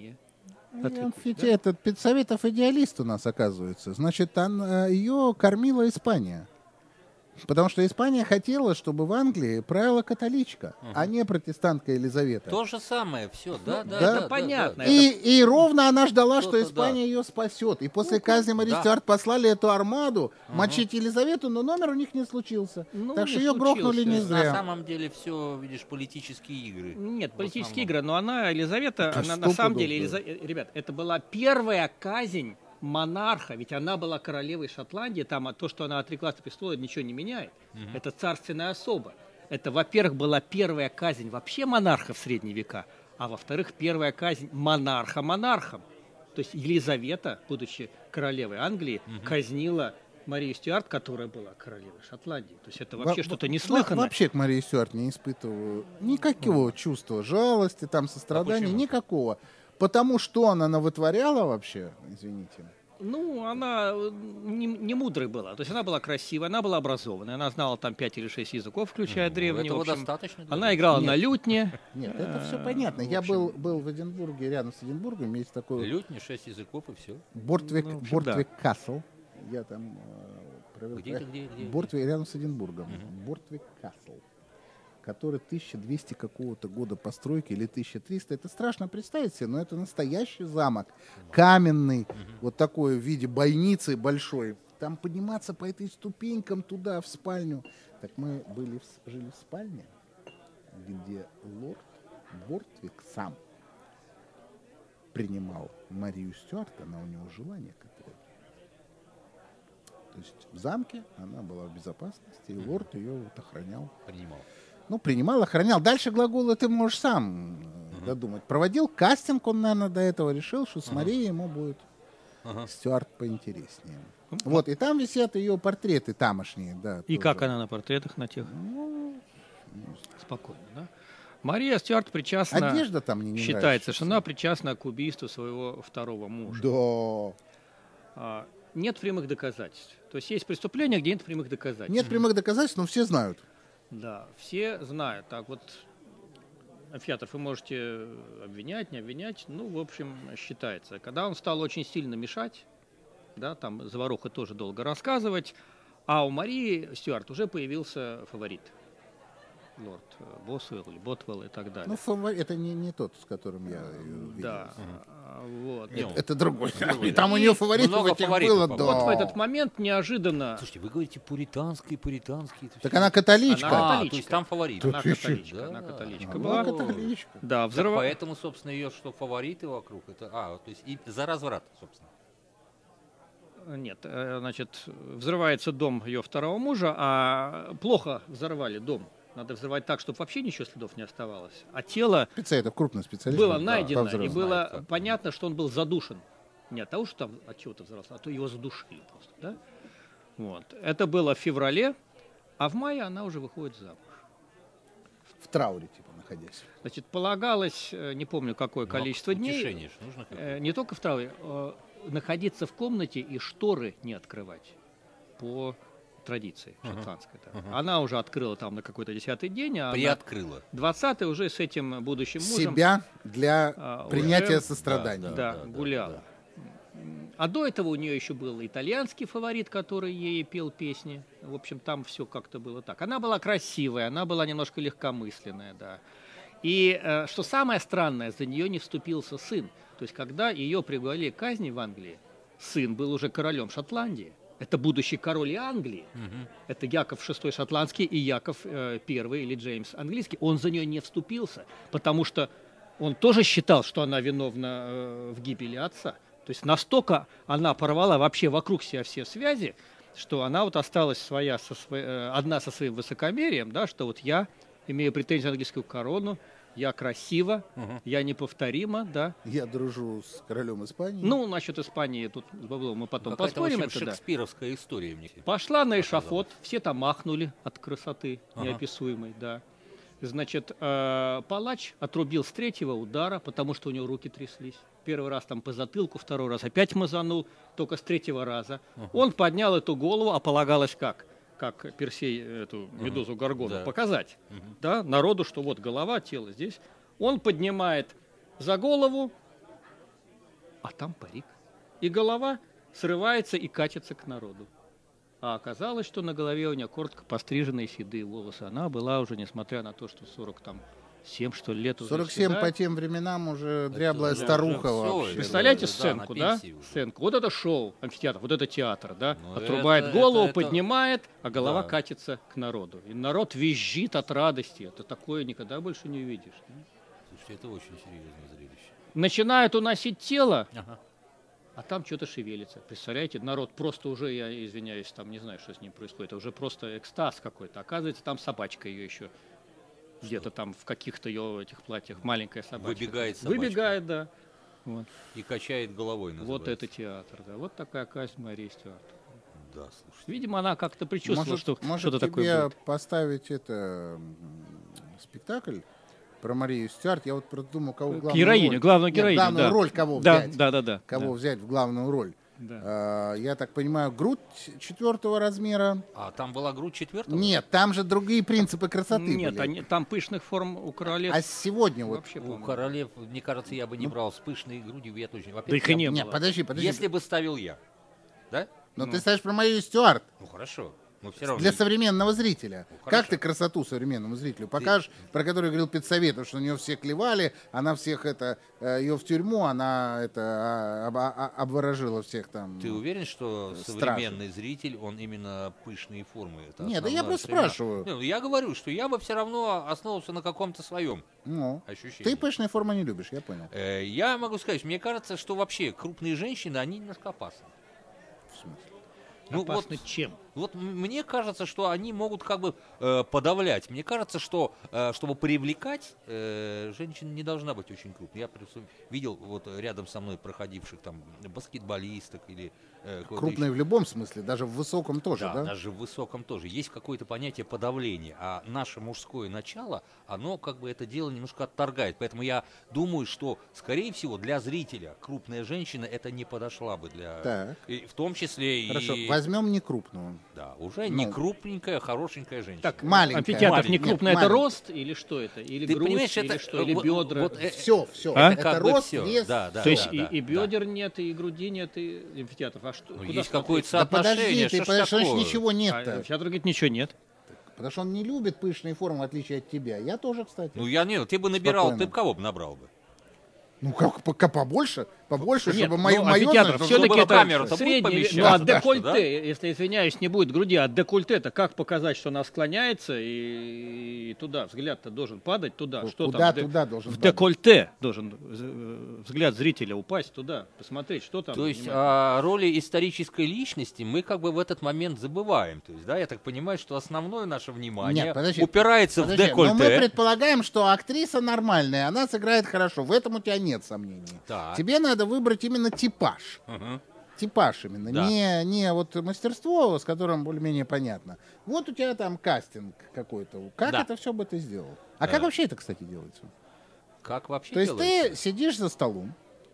Этот Педсоветов идеалист у нас, оказывается. Значит, ее кормила Испания. Потому что Испания хотела, чтобы в Англии правила католичка, а не протестантка Елизавета. То же самое, все, да. это понятно. И ровно она ждала, что Что-то Испания ее спасет. И после казни Марии да. Стюарт послали эту армаду мочить Елизавету, но номер у них не случился. Так что ее грохнули не На зря. самом деле все, видишь, политические игры. Нет, В политические основном. игры, но она, Елизавета, Это она на самом стопудово, деле, да. ребят, это была первая казнь монарха, ведь она была королевой Шотландии, там то, что она отреклась от престола, ничего не меняет. Это царственная особа. Это, во-первых, была первая казнь вообще монарха в средние века, а во-вторых, первая казнь монарха монархом. То есть Елизавета, будучи королевой Англии, казнила Марию Стюарт, которая была королевой Шотландии. То есть это вообще что-то неслыханное. Вообще к Марии Стюарт не испытываю никакого чувства жалости, там, сострадания, почему? никакого. Потому что она навытворяла вообще, извините. Ну, она не мудрой была. То есть она была красивая, она была образованная, она знала там 5 или 6 языков, включая древний. Этого в общем. достаточно. Она играла Нет. на лютне. Нет, это все понятно. Я был в Эдинбурге, рядом с Эдинбургом, есть такой Лютни, 6 языков и все. Бортвик, Ну, в общем, Бортвик Касл. Я там провел... Где это, где? Бортвик, рядом с Эдинбургом. Бортвик Касл, который 1200 какого-то года постройки или 1300. Это страшно представить себе, но это настоящий замок. Каменный, вот такой в виде бойницы большой. Там подниматься по этой ступенькам туда, в спальню. Так мы жили в спальне, где лорд Бортвик сам принимал Марию Стюарт, она у него жила некоторое. То есть в замке она была в безопасности, и лорд ее вот охранял. Принимал. Ну, принимал, охранял. Дальше глаголы ты можешь сам додумать. Проводил кастинг, он, наверное, до этого решил, что с Марией ему будет Стюарт поинтереснее. Вот, и там висят ее портреты тамошние, да. И тоже. как она на портретах на тех? Спокойно, да? Мария Стюарт причастна, Одежда там мне не считается, нравится. что она причастна к убийству своего второго мужа. Да. Нет прямых доказательств. То есть есть преступления, где нет прямых доказательств. Нет прямых доказательств, но все знают. Да, все знают. Так вот, Фиатов, вы можете обвинять, не обвинять. Ну, в общем, считается. Когда он стал очень сильно мешать, да, там заваруха тоже долго рассказывать, а у Марии Стюарт уже появился фаворит. Лорд Босуэлл или Ботвелл и так далее. Ну, фаворит, это не тот, с которым я ее видел. Да, вот. Это другой. И там у нее фаворитов Много этих фаворитов, было, по-моему. да. Вот в этот момент неожиданно... Слушайте, вы говорите пуританский. Так она католичка. Она- А, католичка. то есть там фаворит. Она ты чё? католичка, Да. она католичка Она была. католичка. Да, Так взрыв... поэтому, собственно, ее что фавориты вокруг. Это, то есть и за разврат, собственно. Нет, значит, взрывается дом ее второго мужа, а плохо взорвали дом. Надо взрывать так, чтобы вообще ничего следов не оставалось. А тело Это крупный специалист. было по найдено, и взрывам. было знает, как. понятно, что он был задушен. Не от того, что там от чего-то взорвался, а то его задушили просто. Да? Вот. Это было в феврале, а в мае она уже выходит замуж. В трауре, типа, находясь. Значит, полагалось, не помню, какое количество дней, Утешение ж нужно какое-то. не только в трауре, находиться в комнате и шторы не открывать по традиции шотландской. Да. Она уже открыла там на какой-то 10-й день, а на Приоткрыла. 20-й уже с этим будущим мужем Себя для принятия уже- сострадания. да, гуляла. А до этого у нее еще был итальянский фаворит, который ей пел песни. В общем, там все как-то было так. Она была красивая, она была немножко легкомысленная, да. И что самое странное, за нее не вступился сын. То есть, когда ее приговорили к казни в Англии, сын был уже королем Шотландии. Это будущий король и Англии. Это Яков VI шотландский и Яков I или Джеймс английский. Он за нее не вступился, потому что он тоже считал, что она виновна в гибели отца. То есть настолько она порвала вообще вокруг себя все связи, что она вот осталась одна со своим высокомерием, да, что вот я имею претензии на английскую корону, я красива, я неповторима, да. Я дружу с королем Испании. Ну, насчет Испании тут с Бабловым мы потом Какая-то, в поспорим. общем, Это, да. шекспировская история мне. Пошла на эшафот, все там махнули от красоты неописуемой, да. Значит, палач отрубил с 3-го удара, потому что у него руки тряслись. Первый раз там по затылку, второй раз опять мазанул, только с 3-го раза. Он поднял эту голову, а полагалось как Персей эту медузу Горгону показать, да, народу, что вот голова, тело здесь. Он поднимает за голову, там парик. И голова срывается и катится к народу. А оказалось, что на голове у нее коротко постриженные седые волосы. Она была уже, несмотря на то, что 47, что ли, лет уже 47 седая. по тем временам уже дряблая уже старуха всё, вообще. Представляете Да, сценку, на да? пенсии уже. Сценку. Вот это шоу, амфитеатр, вот это театр, да? Ну, Отрубает это- голову, это- поднимает, а голова Да. катится к народу. И народ визжит от радости. Это такое никогда больше не увидишь. Да? Слушайте, это очень серьезное зрелище. Начинают уносить тело, Ага. а там что-то шевелится. Представляете, народ просто уже, я извиняюсь, там не знаю, что с ним происходит, это уже просто экстаз какой-то. Оказывается, там собачка ее еще где-то там в каких-то ее этих платьях, маленькая собачка. Выбегает собачка. Выбегает, да. Вот. И качает головой, называется. Вот это театр, да. Вот такая казнь Марии Стюарт. Да, слушайте. Видимо, она как-то предчувствовала, что Может что-то такое тебе будет. поставить спектакль про Марию Стюарт? Я вот думаю, кого главную Героиню, роль. главную Нет, героиню, главную да. роль кого Да, взять? да. Кого взять в главную роль? Да. Я так понимаю, грудь 4 размера? А там была грудь 4-го? Нет, там же другие принципы красоты Нет, были. там пышных форм у королев А сегодня вот... вообще, У по-моему. королев, мне кажется, я бы не брал с пышной грудью, я точно. Да Во-первых, их и не Нет, было. подожди. Если бы ставил я, да? Но ты ставишь про Марию Стюарт Ну хорошо, но все равно. для современного зрителя. Ну, Как хорошо. ты красоту современному зрителю покажешь, про которую говорил педсоветов, что на нее все клевали, она всех ее в тюрьму, она обворожила всех там. Ты уверен, что Стражи. современный зритель, он именно пышные формы? Это Нет, да я основное просто стремя. спрашиваю. Не, ну, я говорю, что я бы все равно основывался на каком-то своем Ну, ощущении. ты пышные формы не любишь, я понял. Я могу сказать, мне кажется, что вообще крупные женщины, они немножко опасны. В смысле? Ну, Опасны чем? Мне кажется, что они могут как бы подавлять. Мне кажется, что чтобы привлекать, женщина не должна быть очень крупной. Я просто видел вот рядом со мной проходивших там баскетболисток или кого-то Крупные в любом смысле, даже в высоком тоже, Да, да? даже в высоком тоже. Есть какое-то понятие подавления, а наше мужское начало, оно как бы это дело немножко отторгает. Поэтому я думаю, что, скорее всего, для зрителя крупная женщина это не подошла бы для... Так. И в том числе Хорошо, и... возьмем не крупную. Да, уже не Ну. крупненькая, хорошенькая женщина. Так, Маленькая. амфитеатр не Нет, крупный, это маленькая. рост или что это? Или Ты грудь, понимаешь, или это, что? Или вот- бедра? вот, Все. А? Это как бы рост, всё, вес. да, да. То есть да, и бедер нет, и груди нет, и амфитеатров. А что? Ну, куда есть смотреть? какое-то Да подожди, соотношение, ты, что ж потому что такое? ничего А нет-то. амфитеатр говорит, ничего нет. Потому что он не любит пышные формы, в отличие от тебя. Я тоже, кстати. Ну, я не, ты бы набирал, Спокойно. ты бы кого бы набрал бы? Ну, побольше, Нет, чтобы ну, мое амфитеатр значит, все-таки чтобы это камера-то будет средний, помещаться, ну, а так что, декольте, если, извиняюсь, не будет груди, а декольте-то как показать, что она склоняется и туда, взгляд-то должен падать туда. Что Куда там? туда должен В падать? декольте должен взгляд зрителя упасть туда, посмотреть, что там. То есть занимает. о роли исторической личности мы как бы в этот момент забываем. То есть, да, я так понимаю, что основное наше внимание Нет, подожди. упирается Подожди, в декольте. но мы предполагаем, что актриса нормальная, она сыграет хорошо. В этом у тебя нет сомнений. Так. Тебе надо выбрать именно типаж. Мгм. Типаж именно, Да. не вот мастерство, с которым более-менее понятно. Вот у тебя там кастинг какой-то. Как Да. это все бы ты сделал? А как вообще это, кстати, делается? Как вообще То есть делается? ты сидишь за столом.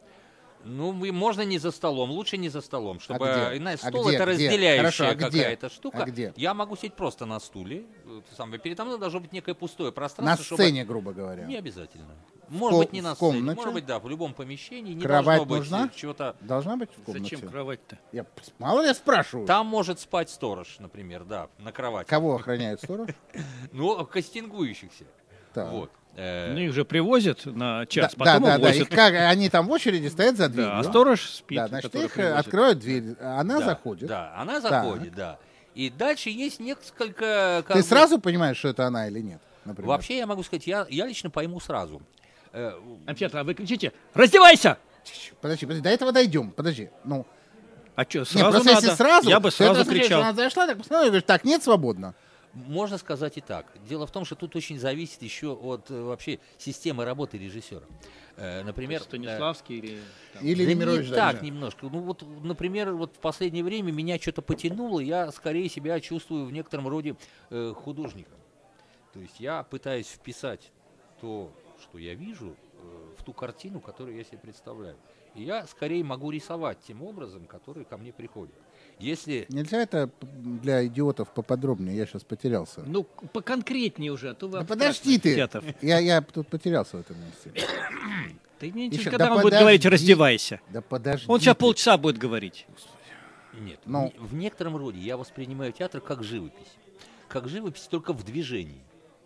Ну, можно не за столом, лучше не за столом, чтобы где? иначе А стол где? это Где? разделяющая Хорошо, а где? какая-то штука. А где? Я могу сидеть просто на стуле. Передо мной должно быть некое пустое На пространство. сцене, грубо говоря. Не обязательно. Может быть, не на в сцене, комнате? может быть, да, в любом помещении. Не Кровать должно быть нужна? чего-то. Должна быть в комнате. Зачем кровать-то? Я, мало ли я спрашиваю. Там может спать сторож, например, да, на кровати. Кого охраняет сторож? Ну, кастингующихся. Так. Вот. Ну, их же привозят на час, Да, потом да, да. увозят. Их как, они там в очереди стоят за дверью. Да, а сторож спит. Да, значит, который их привозит. откроют дверь, она Да, заходит. Да, она заходит, да. И дальше есть несколько... как Ты бы- сразу понимаешь, что это она или нет? Например. Вообще, я могу сказать, я лично пойму сразу. Амфитеатр, а вы кричите: «Раздевайся!» Подожди, до этого дойдем. Подожди. Ну, А что, нет, сразу просто надо? если сразу, Я бы то сразу это означает, кричал. что она зашла, так посмотрела и говорит, так, нет, свободно. Можно сказать и так. Дело в том, что тут очень зависит еще от вообще системы работы режиссера. Например, Станиславский или... там, Или да Немирович не так Данилов. немножко. Ну вот, например, вот в последнее время меня что-то потянуло, я скорее себя чувствую в некотором роде художником. То есть я пытаюсь вписать то, что я вижу, в ту картину, которую я себе представляю. И я скорее могу рисовать тем образом, который ко мне приходит. Если Нельзя это для идиотов поподробнее, я сейчас потерялся. Ну, поконкретнее уже, а то вы Да абстрактно, подожди ты! Фетов. Я тут потерялся в этом месте. Еще- когда да он будет говорить подожди. «раздевайся». Да подожди. Он сейчас ты. полчаса будет говорить. Нет, Ну. в некотором роде я воспринимаю театр как живопись. Как живопись только в движении.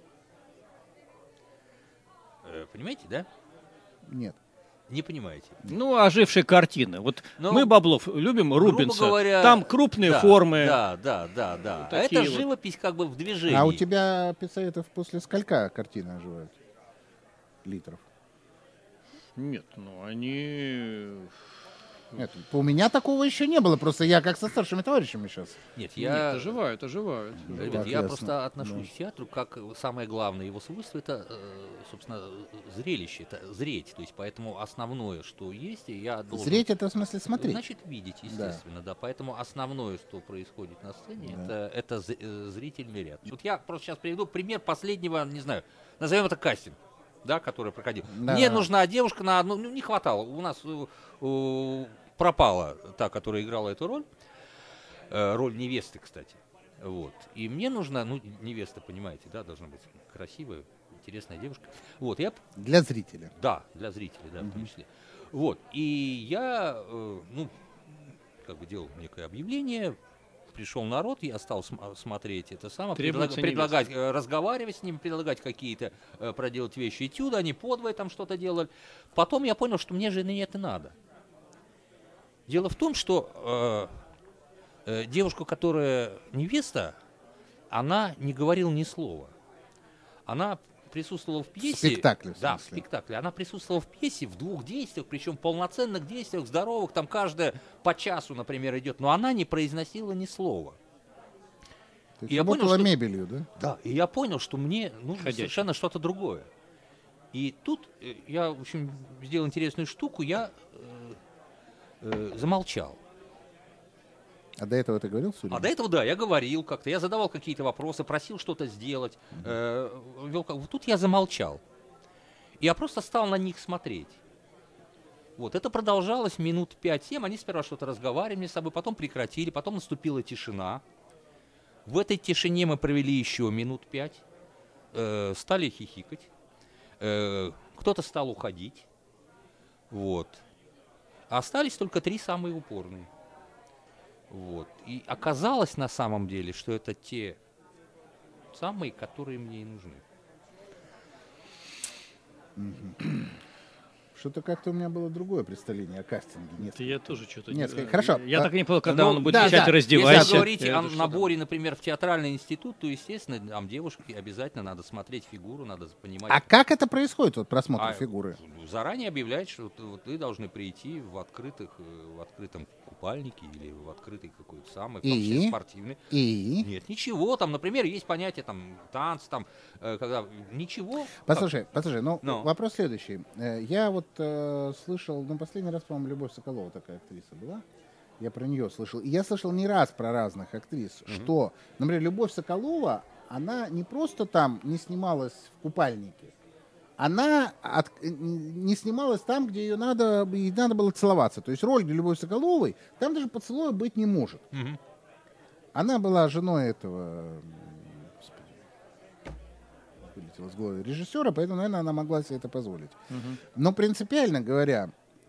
Понимаете, да? Нет. Не понимаете. Ну, ожившие картины. Вот Ну, мы, Баблов, любим грубо Рубенса. говоря, Там крупные да, формы. Да. Вот А такие это вот. живопись как бы в движении. А у тебя, Писаетов, после сколька картины оживают? Литров? Нет, ну они... Нет, у меня такого еще не было, просто я как со старшими товарищами сейчас. Нет, Нет, оживают. Ребят, Так, я ясно. просто отношусь к театру как самое главное его свойство это, собственно, зрелище, это зреть. То есть поэтому основное, что есть, я должен... Зреть это в смысле смотреть. Значит, видеть, естественно, да. Поэтому основное, что происходит на сцене, Да. это зрительный ряд. Вот я просто сейчас приведу пример последнего, не знаю, назовем это кастинг, да, который проходил. Да. Мне нужна девушка на одну, ну, не хватало. У нас пропала та, которая играла эту роль. Роль невесты, кстати. Вот. И мне нужна, ну, невеста, понимаете, да, должна быть красивая, интересная девушка. Вот, я... Для зрителя. Да, для зрителей, да, в том числе. Вот, и я, ну, как бы делал некое объявление, пришел народ, я стал смотреть это самое, Требуется предлагать, разговаривать с ним, предлагать какие-то, проделать вещи, этюды, они подвое там что-то делали. Потом я понял, что мне же это надо. Дело в том, что девушка, которая невеста, она не говорила ни слова. Она присутствовала в пьесе. В спектакле, в Да, в смысле. спектакле. Она присутствовала в пьесе в 2 действиях, причем полноценных действиях, здоровых, там каждая по часу, например, идет, но она не произносила ни слова. То есть И я понял, работала что- мебелью, да? Да, и я понял, что мне нужно Ходячий. совершенно что-то другое. И тут я, в общем, сделал интересную штуку, я замолчал. А до этого ты говорил с Юрием? А до этого, да, я говорил как-то, я задавал какие-то вопросы, просил что-то сделать. Вот тут я замолчал. Я просто стал на них смотреть. Вот, это продолжалось минут 5-7. Они сперва что-то разговаривали между собой, потом прекратили, потом наступила тишина. В этой тишине мы провели еще минут 5. Стали хихикать. Кто-то стал уходить. Вот. А остались только 3 самые упорные. Вот. И оказалось на самом деле, что это те самые, которые мне и нужны. Что-то как-то у меня было другое представление о кастинге. Нет. Это я тоже что-то... Нет, хорошо. Я так не понял, когда Ну, он будет да, кричать да. «раздевайся». Если говорить Это о что наборе, например, в театральный институт, то, естественно, там девушке обязательно надо смотреть фигуру, надо понимать. А как это происходит, вот просмотр А, фигуры? Заранее объявлять, что вы должны прийти в открытом купальнике или в открытой какой-то самой, в том числе И? спортивной. И? Нет, ничего, там, например, есть понятие там танц, там, когда ничего. Послушай, ну, Ну. вопрос следующий. Я вот слышал, ну, последний раз, по-моему, Любовь Соколова такая актриса была. Я про нее слышал. И я слышал не раз про разных актрис, что, например, Любовь Соколова, она не просто там не снималась в купальнике, она не снималась там, где ей надо было целоваться. То есть роль для Любови Соколовой, там даже поцелуя быть не может. Мгм. Она была женой этого, вылетело с головы, режиссера, поэтому, наверное, она могла себе это позволить. Но принципиально говоря,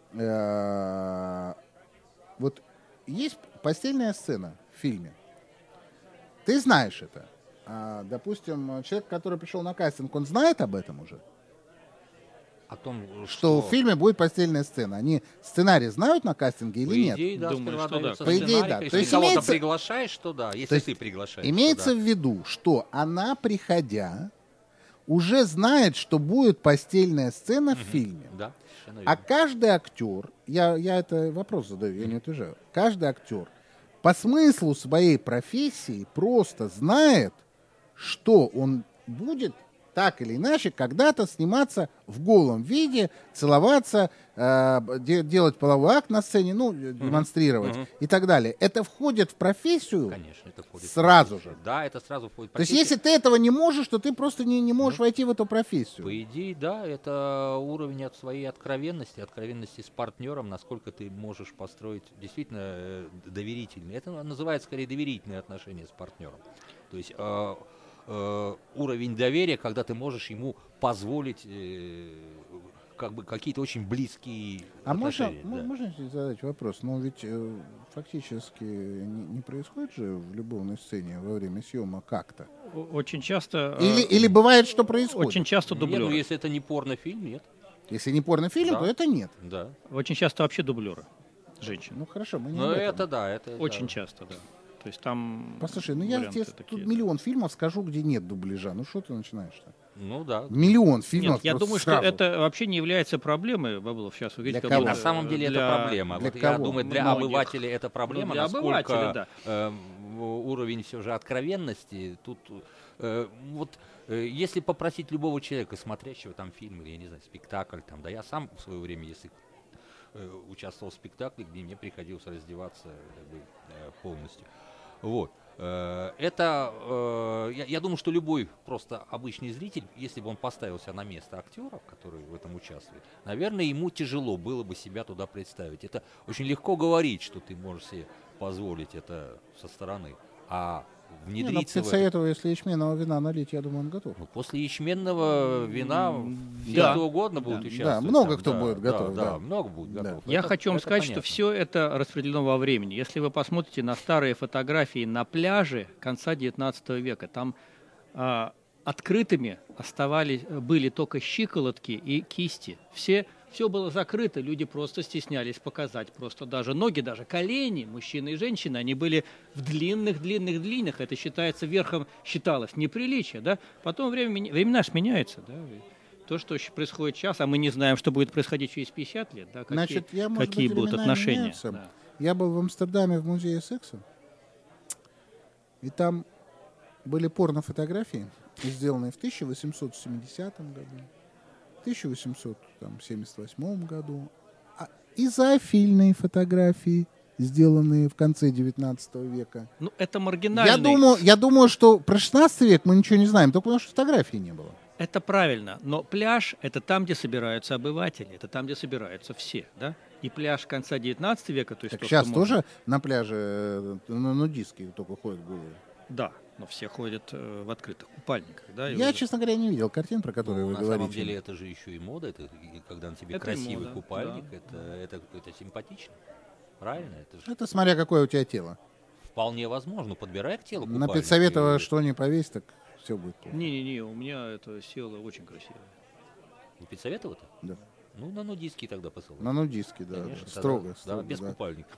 вот есть постельная сцена в фильме. Ты знаешь это. Допустим, человек, который пришел на кастинг, он знает об этом уже? О том, Что в фильме будет постельная сцена. Они сценарий знают на кастинге или по нет? идее, да, Думаю, сперва что да. дается По идее, сценарий, да. то То есть есть ты кого-то имеется- приглашаешь, то да, если есть ты приглашаешь. Имеется то да. в виду, что она, приходя, уже знает, что будет постельная сцена в фильме. Да, совершенно А верно. каждый актер, я это вопрос задаю, я не утверждаю, каждый актер по смыслу своей профессии просто знает, что он будет так или иначе когда-то сниматься в голом виде, целоваться, делать половой акт на сцене, ну, демонстрировать и так далее. Это входит в профессию Конечно, это входит. в сразу профессию. же. Да, это сразу входит. в То есть, профессию. если ты этого не можешь, то ты просто не можешь войти в эту профессию. По идее, да, это уровень от своей откровенности с партнером, насколько ты можешь построить действительно доверительные. Это называется скорее доверительные отношения с партнером. То есть уровень доверия, когда ты можешь ему позволить как бы какие-то очень близкие А можно отношения. можно задать вопрос? Но ведь фактически не происходит же в любовной сцене во время съемок как-то. Очень часто... Или бывает, что происходит. Очень часто Нет, дублеры. ну если это не порнофильм, нет. Если не порнофильм, Да. то это нет. Да. Очень часто вообще дублеры. Женщины. Ну хорошо, мы не Но об этом. это да, это Очень да. часто, да. То есть там Послушай, ну я варианты тебе такие, тут да. миллион фильмов скажу, где нет дубляжа. Ну что ты начинаешь-то? Ну да. Миллион фильмов. Нет, я просто думаю, сразу. что это вообще не является проблемой, Баблов. Сейчас вы видите, Для как кого? будто, На самом деле для- это проблема. для Вот я кого? думаю, для Многих. обывателей это проблема, Ну, для насколько обывателя, да. уровень все же откровенности. Тут если попросить любого человека, смотрящего там фильм или, я не знаю, спектакль, там, да я сам в свое время, если участвовал в спектакле, где мне приходилось раздеваться как бы, полностью. Вот. Я думаю, что любой просто обычный зритель, если бы он поставил себя на место актера, который в этом участвует, наверное, ему тяжело было бы себя туда представить. Это очень легко говорить, что ты можешь себе позволить это со стороны, а внедриться в это. Советую, если ячменного вина налить, я думаю, он готов. Ну, после ячменного вина Да. кто угодно будет Да. участвовать. Да, много там, кто будет готов, Да, да. много будет Да. готов. Я Это- хочу вам это сказать, понятно. что все это распределено во времени. Если вы посмотрите на старые фотографии на пляже конца 19 века, там открытыми были только щиколотки и кисти. Все было закрыто, люди просто стеснялись показать. Просто даже ноги, даже колени, мужчины и женщины, они были в длинных. Это считалось неприличие. Да? Потом времена ж меняются. Да? То, что происходит сейчас, а мы не знаем, что будет происходить через 50 лет. Да? Значит, может какие быть, будут времена отношения. меняются. Да. Я был в Амстердаме в музее секса, и там были порнофотографии, сделанные в 1870 году, 1878 году, и зоофильные фотографии, сделанные в конце 19 века. Ну, это маргинальный. Я думаю, что про 16 век мы ничего не знаем, только потому что фотографий не было. Это правильно, но пляж – это там, где собираются обыватели, это там, где собираются все, да? И пляж конца 19 века, то есть Так то, сейчас что можно- тоже на пляже нудистские только ходят голые. Да, но все ходят в открытых купальниках, да? и Я, уже- честно говоря, не видел картин, про которые Ну, вы на говорите. самом деле это же еще и мода, это и когда на тебе Это и красивый мода, купальник, да. это симпатично. Правильно? Это же Это смотря какое у тебя тело. вполне возможно. Подбирай к телу На купальник. Педсоветово и- что не повесь, так все будет плохо. Не-не-не, у меня это село очень красивое. Не Педсоветово-то? Да. Ну, на нудистский тогда посылай. На нудистке, да. Конечно, Да. тогда- Строго, да, строго. без Да. купальника.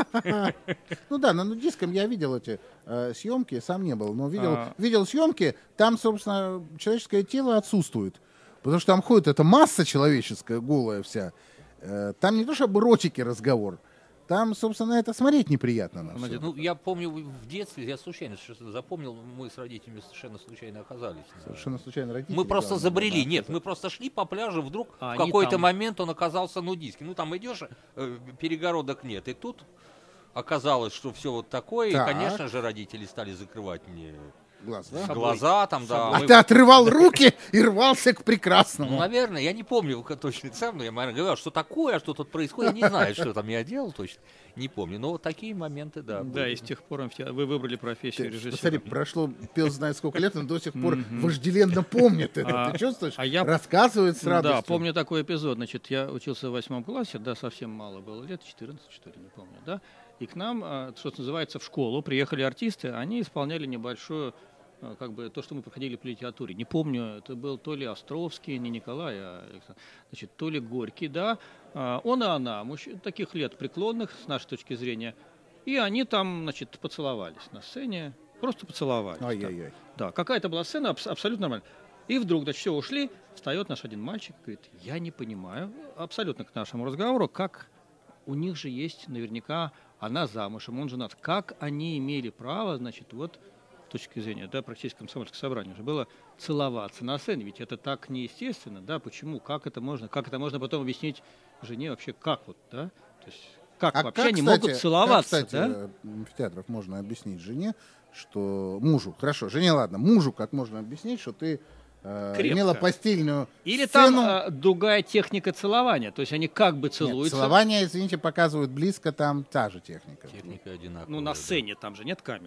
Ну да, на нудистском я видел эти съемки, сам не был, но А. видел съемки, там, собственно, человеческое тело отсутствует. Потому что там ходит эта масса человеческая, голая вся. Там не то чтобы ротики разговор, там, собственно, это смотреть неприятно на всё. Ну, я помню в детстве, я случайно что-то запомнил, мы с родителями совершенно случайно оказались. Совершенно случайно родители. Мы просто да, забрели. да, Нет, мы просто шли по пляжу, вдруг А в они какой-то там. момент он оказался нудистским. Ну, там идешь, перегородок нет. И тут оказалось, что все вот такое. Так. И, конечно же, родители стали закрывать мне Глаз, да? глаза. Там, да. А мы- ты отрывал руки и рвался к Ну, прекрасному. наверное, я не помню точно цену. Я, наверное, говорил, что такое, что тут происходит. Я не знаю, что там я делал точно. Не помню. Но вот такие моменты, да. Да, были. и с тех пор вы выбрали профессию режиссера. Посмотри, прошло пес знает сколько лет, он до сих пор вожделенно помнит это. Ты чувствуешь? а я- Рассказывает с радостью. Да, помню такой эпизод. Значит, я учился в 8 классе, да, совсем мало было лет, 14, что ли, не помню, да. И к нам, что называется, в школу приехали артисты, они исполняли небольшую, как бы, то, что мы проходили по литературе. Не помню, это был то ли Островский, не Николай, а Александр, значит, то ли Горький, да. Он и она, мужчин таких лет преклонных, с нашей точки зрения. И они там, значит, поцеловались на сцене, просто поцеловались. так. Ай-яй-яй. Да, какая-то была сцена абсолютно нормальная. И вдруг, значит, все ушли, встает наш один мальчик, говорит, я не понимаю, абсолютно к нашему разговору, как у них же есть наверняка, она замужем, он женат, как они имели право, значит, вот, с точки зрения, да, практически комсомольское собрание уже было целоваться на сцене, ведь это так неестественно, да, почему, как это можно потом объяснить жене вообще, как вот, да, то есть, как вообще как, они кстати, могут целоваться, как, кстати, да? Амфитеатров можно объяснить жене, что мужу, хорошо, жене ладно, мужу как можно объяснить, что ты Крепко. имела постельную Или сцену. там другая техника целования, то есть они как бы Нет, целуются. целование, извините, показывают близко, там та же техника. Техника одинаковая. Ну, на да. сцене там же нет камеры.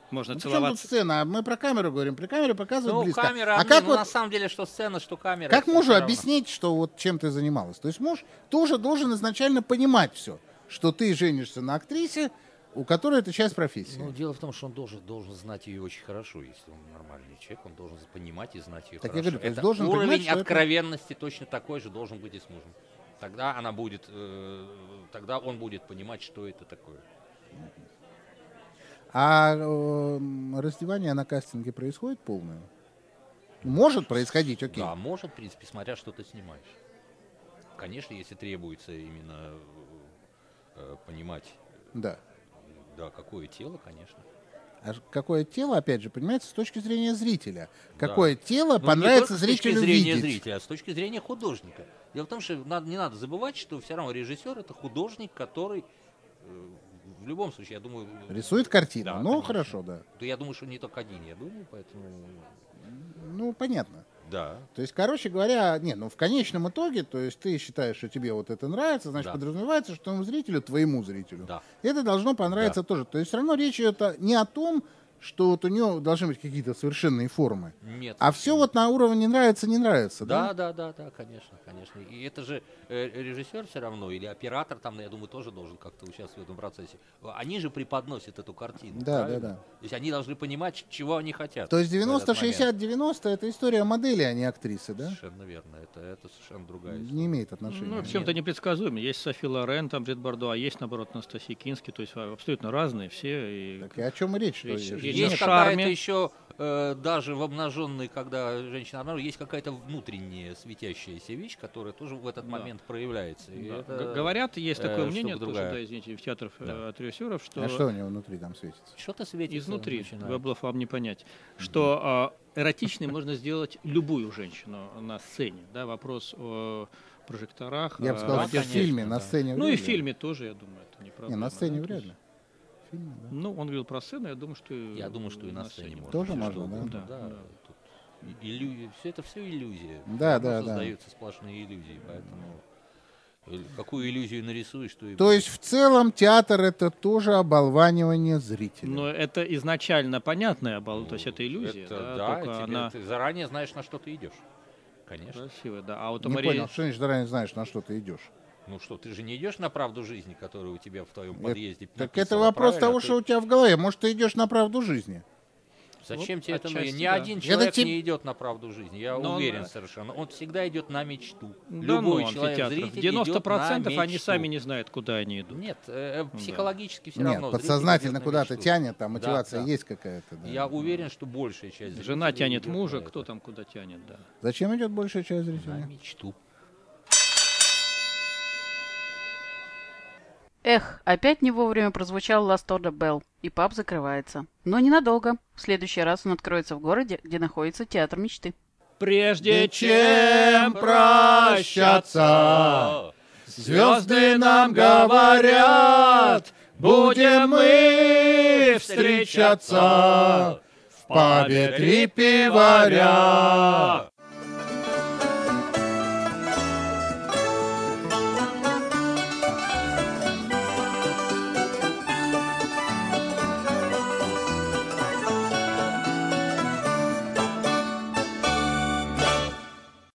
Можно Ну, причем тут целоваться. сцена? Мы про камеру говорим, при камере показывают Ну, близко. камера, А как ну, вот, на самом деле, что сцена, что камера. как это мужу всё равно. объяснить, что вот чем ты занималась? То есть муж тоже должен изначально понимать все, что ты женишься на актрисе, у которой это часть профессии. Ну, дело в том, что он должен знать ее очень хорошо, если он нормальный человек, он должен понимать и знать ее Так я хорошо. говорю, то есть Это должен уровень понимать, что это- откровенности точно такой же должен быть и с мужем. Тогда она будет, тогда он будет понимать, что это такое. А раздевание на кастинге происходит полное? Может происходить, окей. Да, может, в принципе, смотря что ты снимаешь. Конечно, если требуется именно понимать, Да. да, какое тело, конечно. А какое тело, опять же, понимаете, с точки зрения зрителя. Да. Какое тело Ну, понравится не только зрителю с точки зрения видеть. зрителя, а с точки зрения художника. Дело в том, что не надо забывать, что все равно режиссер это художник, который в любом случае, я думаю... Рисует картину. Да, Ну, конечно. хорошо, да. То я думаю, что не только один, я думаю, поэтому... Ну, понятно. Да. То есть, короче говоря, в конечном итоге, то есть ты считаешь, что тебе вот это нравится, значит, Да. подразумевается, что тому зрителю, твоему зрителю, Да. это должно понравиться тоже. То есть все равно речь идет не о том, что вот у него должны быть какие-то совершенные формы, Нет. а все вот на уровне нравится, не нравится, да? Да, конечно. И это же режиссер все равно, или оператор там, я думаю, тоже должен как-то участвовать в этом процессе. Они же преподносят эту картину. Да, правильно? да. То есть они должны понимать, чего они хотят. То есть в этот момент. 90-60-90 это история модели, а не актрисы, да? Совершенно верно. Это совершенно другая история. Не имеет отношения. Ну, в чем-то непредсказуемо. Есть Софи Лорен, там Брит Бардо, а есть, наоборот, Анастасия Кински. То есть абсолютно разные все. И... Так и о чем речь? что Речь- есть? речь Есть о какая-то шарме. еще, даже в обнаженной, когда женщина обнажена, есть какая-то внутренняя светящаяся вещь, которая тоже в этот Да. момент проявляется. И Да. это, Говорят, есть такое мнение, штука тоже, другая. да, извините, в театрах Да. от режиссеров, что, А что у него внутри там светится? Что-то светится. изнутри, начинает. Веблов вам не понять, что эротичной можно сделать любую женщину на сцене. Да, вопрос о прожекторах. Я бы сказал, да, что в конечно, фильме, на да. сцене Ну вряд и ли. в фильме тоже, я думаю, это не Не, проблема. на сцене да, то вряд есть- ли. В фильме, да. Ну, он говорил про сцену, я думаю, что... Я думаю, что и на сцене можно. Тоже Всё можно, что да? угодно, Да, да. Тут все это все иллюзия. Да, Всё равно да, да. создаются сплошные иллюзии, поэтому какую иллюзию нарисуешь, то и То будет. есть в целом театр это тоже оболванивание зрителя. Но это изначально понятная, то есть это иллюзия, Это, да, только тебе- она ты заранее знаешь, на что ты идешь. Конечно. красивая, да. А вот у Не Марии... понял, что значит заранее знаешь, на что ты идешь? Ну что, ты же не идешь на правду жизни, которая у тебя в твоем подъезде Так написана, это вопрос правильно? того, Ты- что у тебя в голове. Может, ты идешь на правду жизни? Зачем Вот тебе это? отчасти, Ни да. один человек теб- не идет на правду жизни, я Но он, уверен совершенно. Он всегда идет на мечту. Да, Любой ну, человек, амфитеатров. зритель 90% идет на они мечту. сами не знают, куда они идут. Нет, психологически все Нет, равно. подсознательно зритель идет на куда-то мечту. тянет, там мотивация Да. есть какая-то. Да. Я уверен, что большая часть зрителей Жена тянет идет мужа, на кто это. там куда тянет, да. Зачем идет большая часть На зрителей? мечту. Эх, опять не вовремя прозвучал Last Order Bell, и паб закрывается. Но ненадолго. В следующий раз он откроется в городе, где находится Театр мечты. Прежде чем прощаться, звезды нам говорят, будем мы встречаться в пабе «Три пиваря».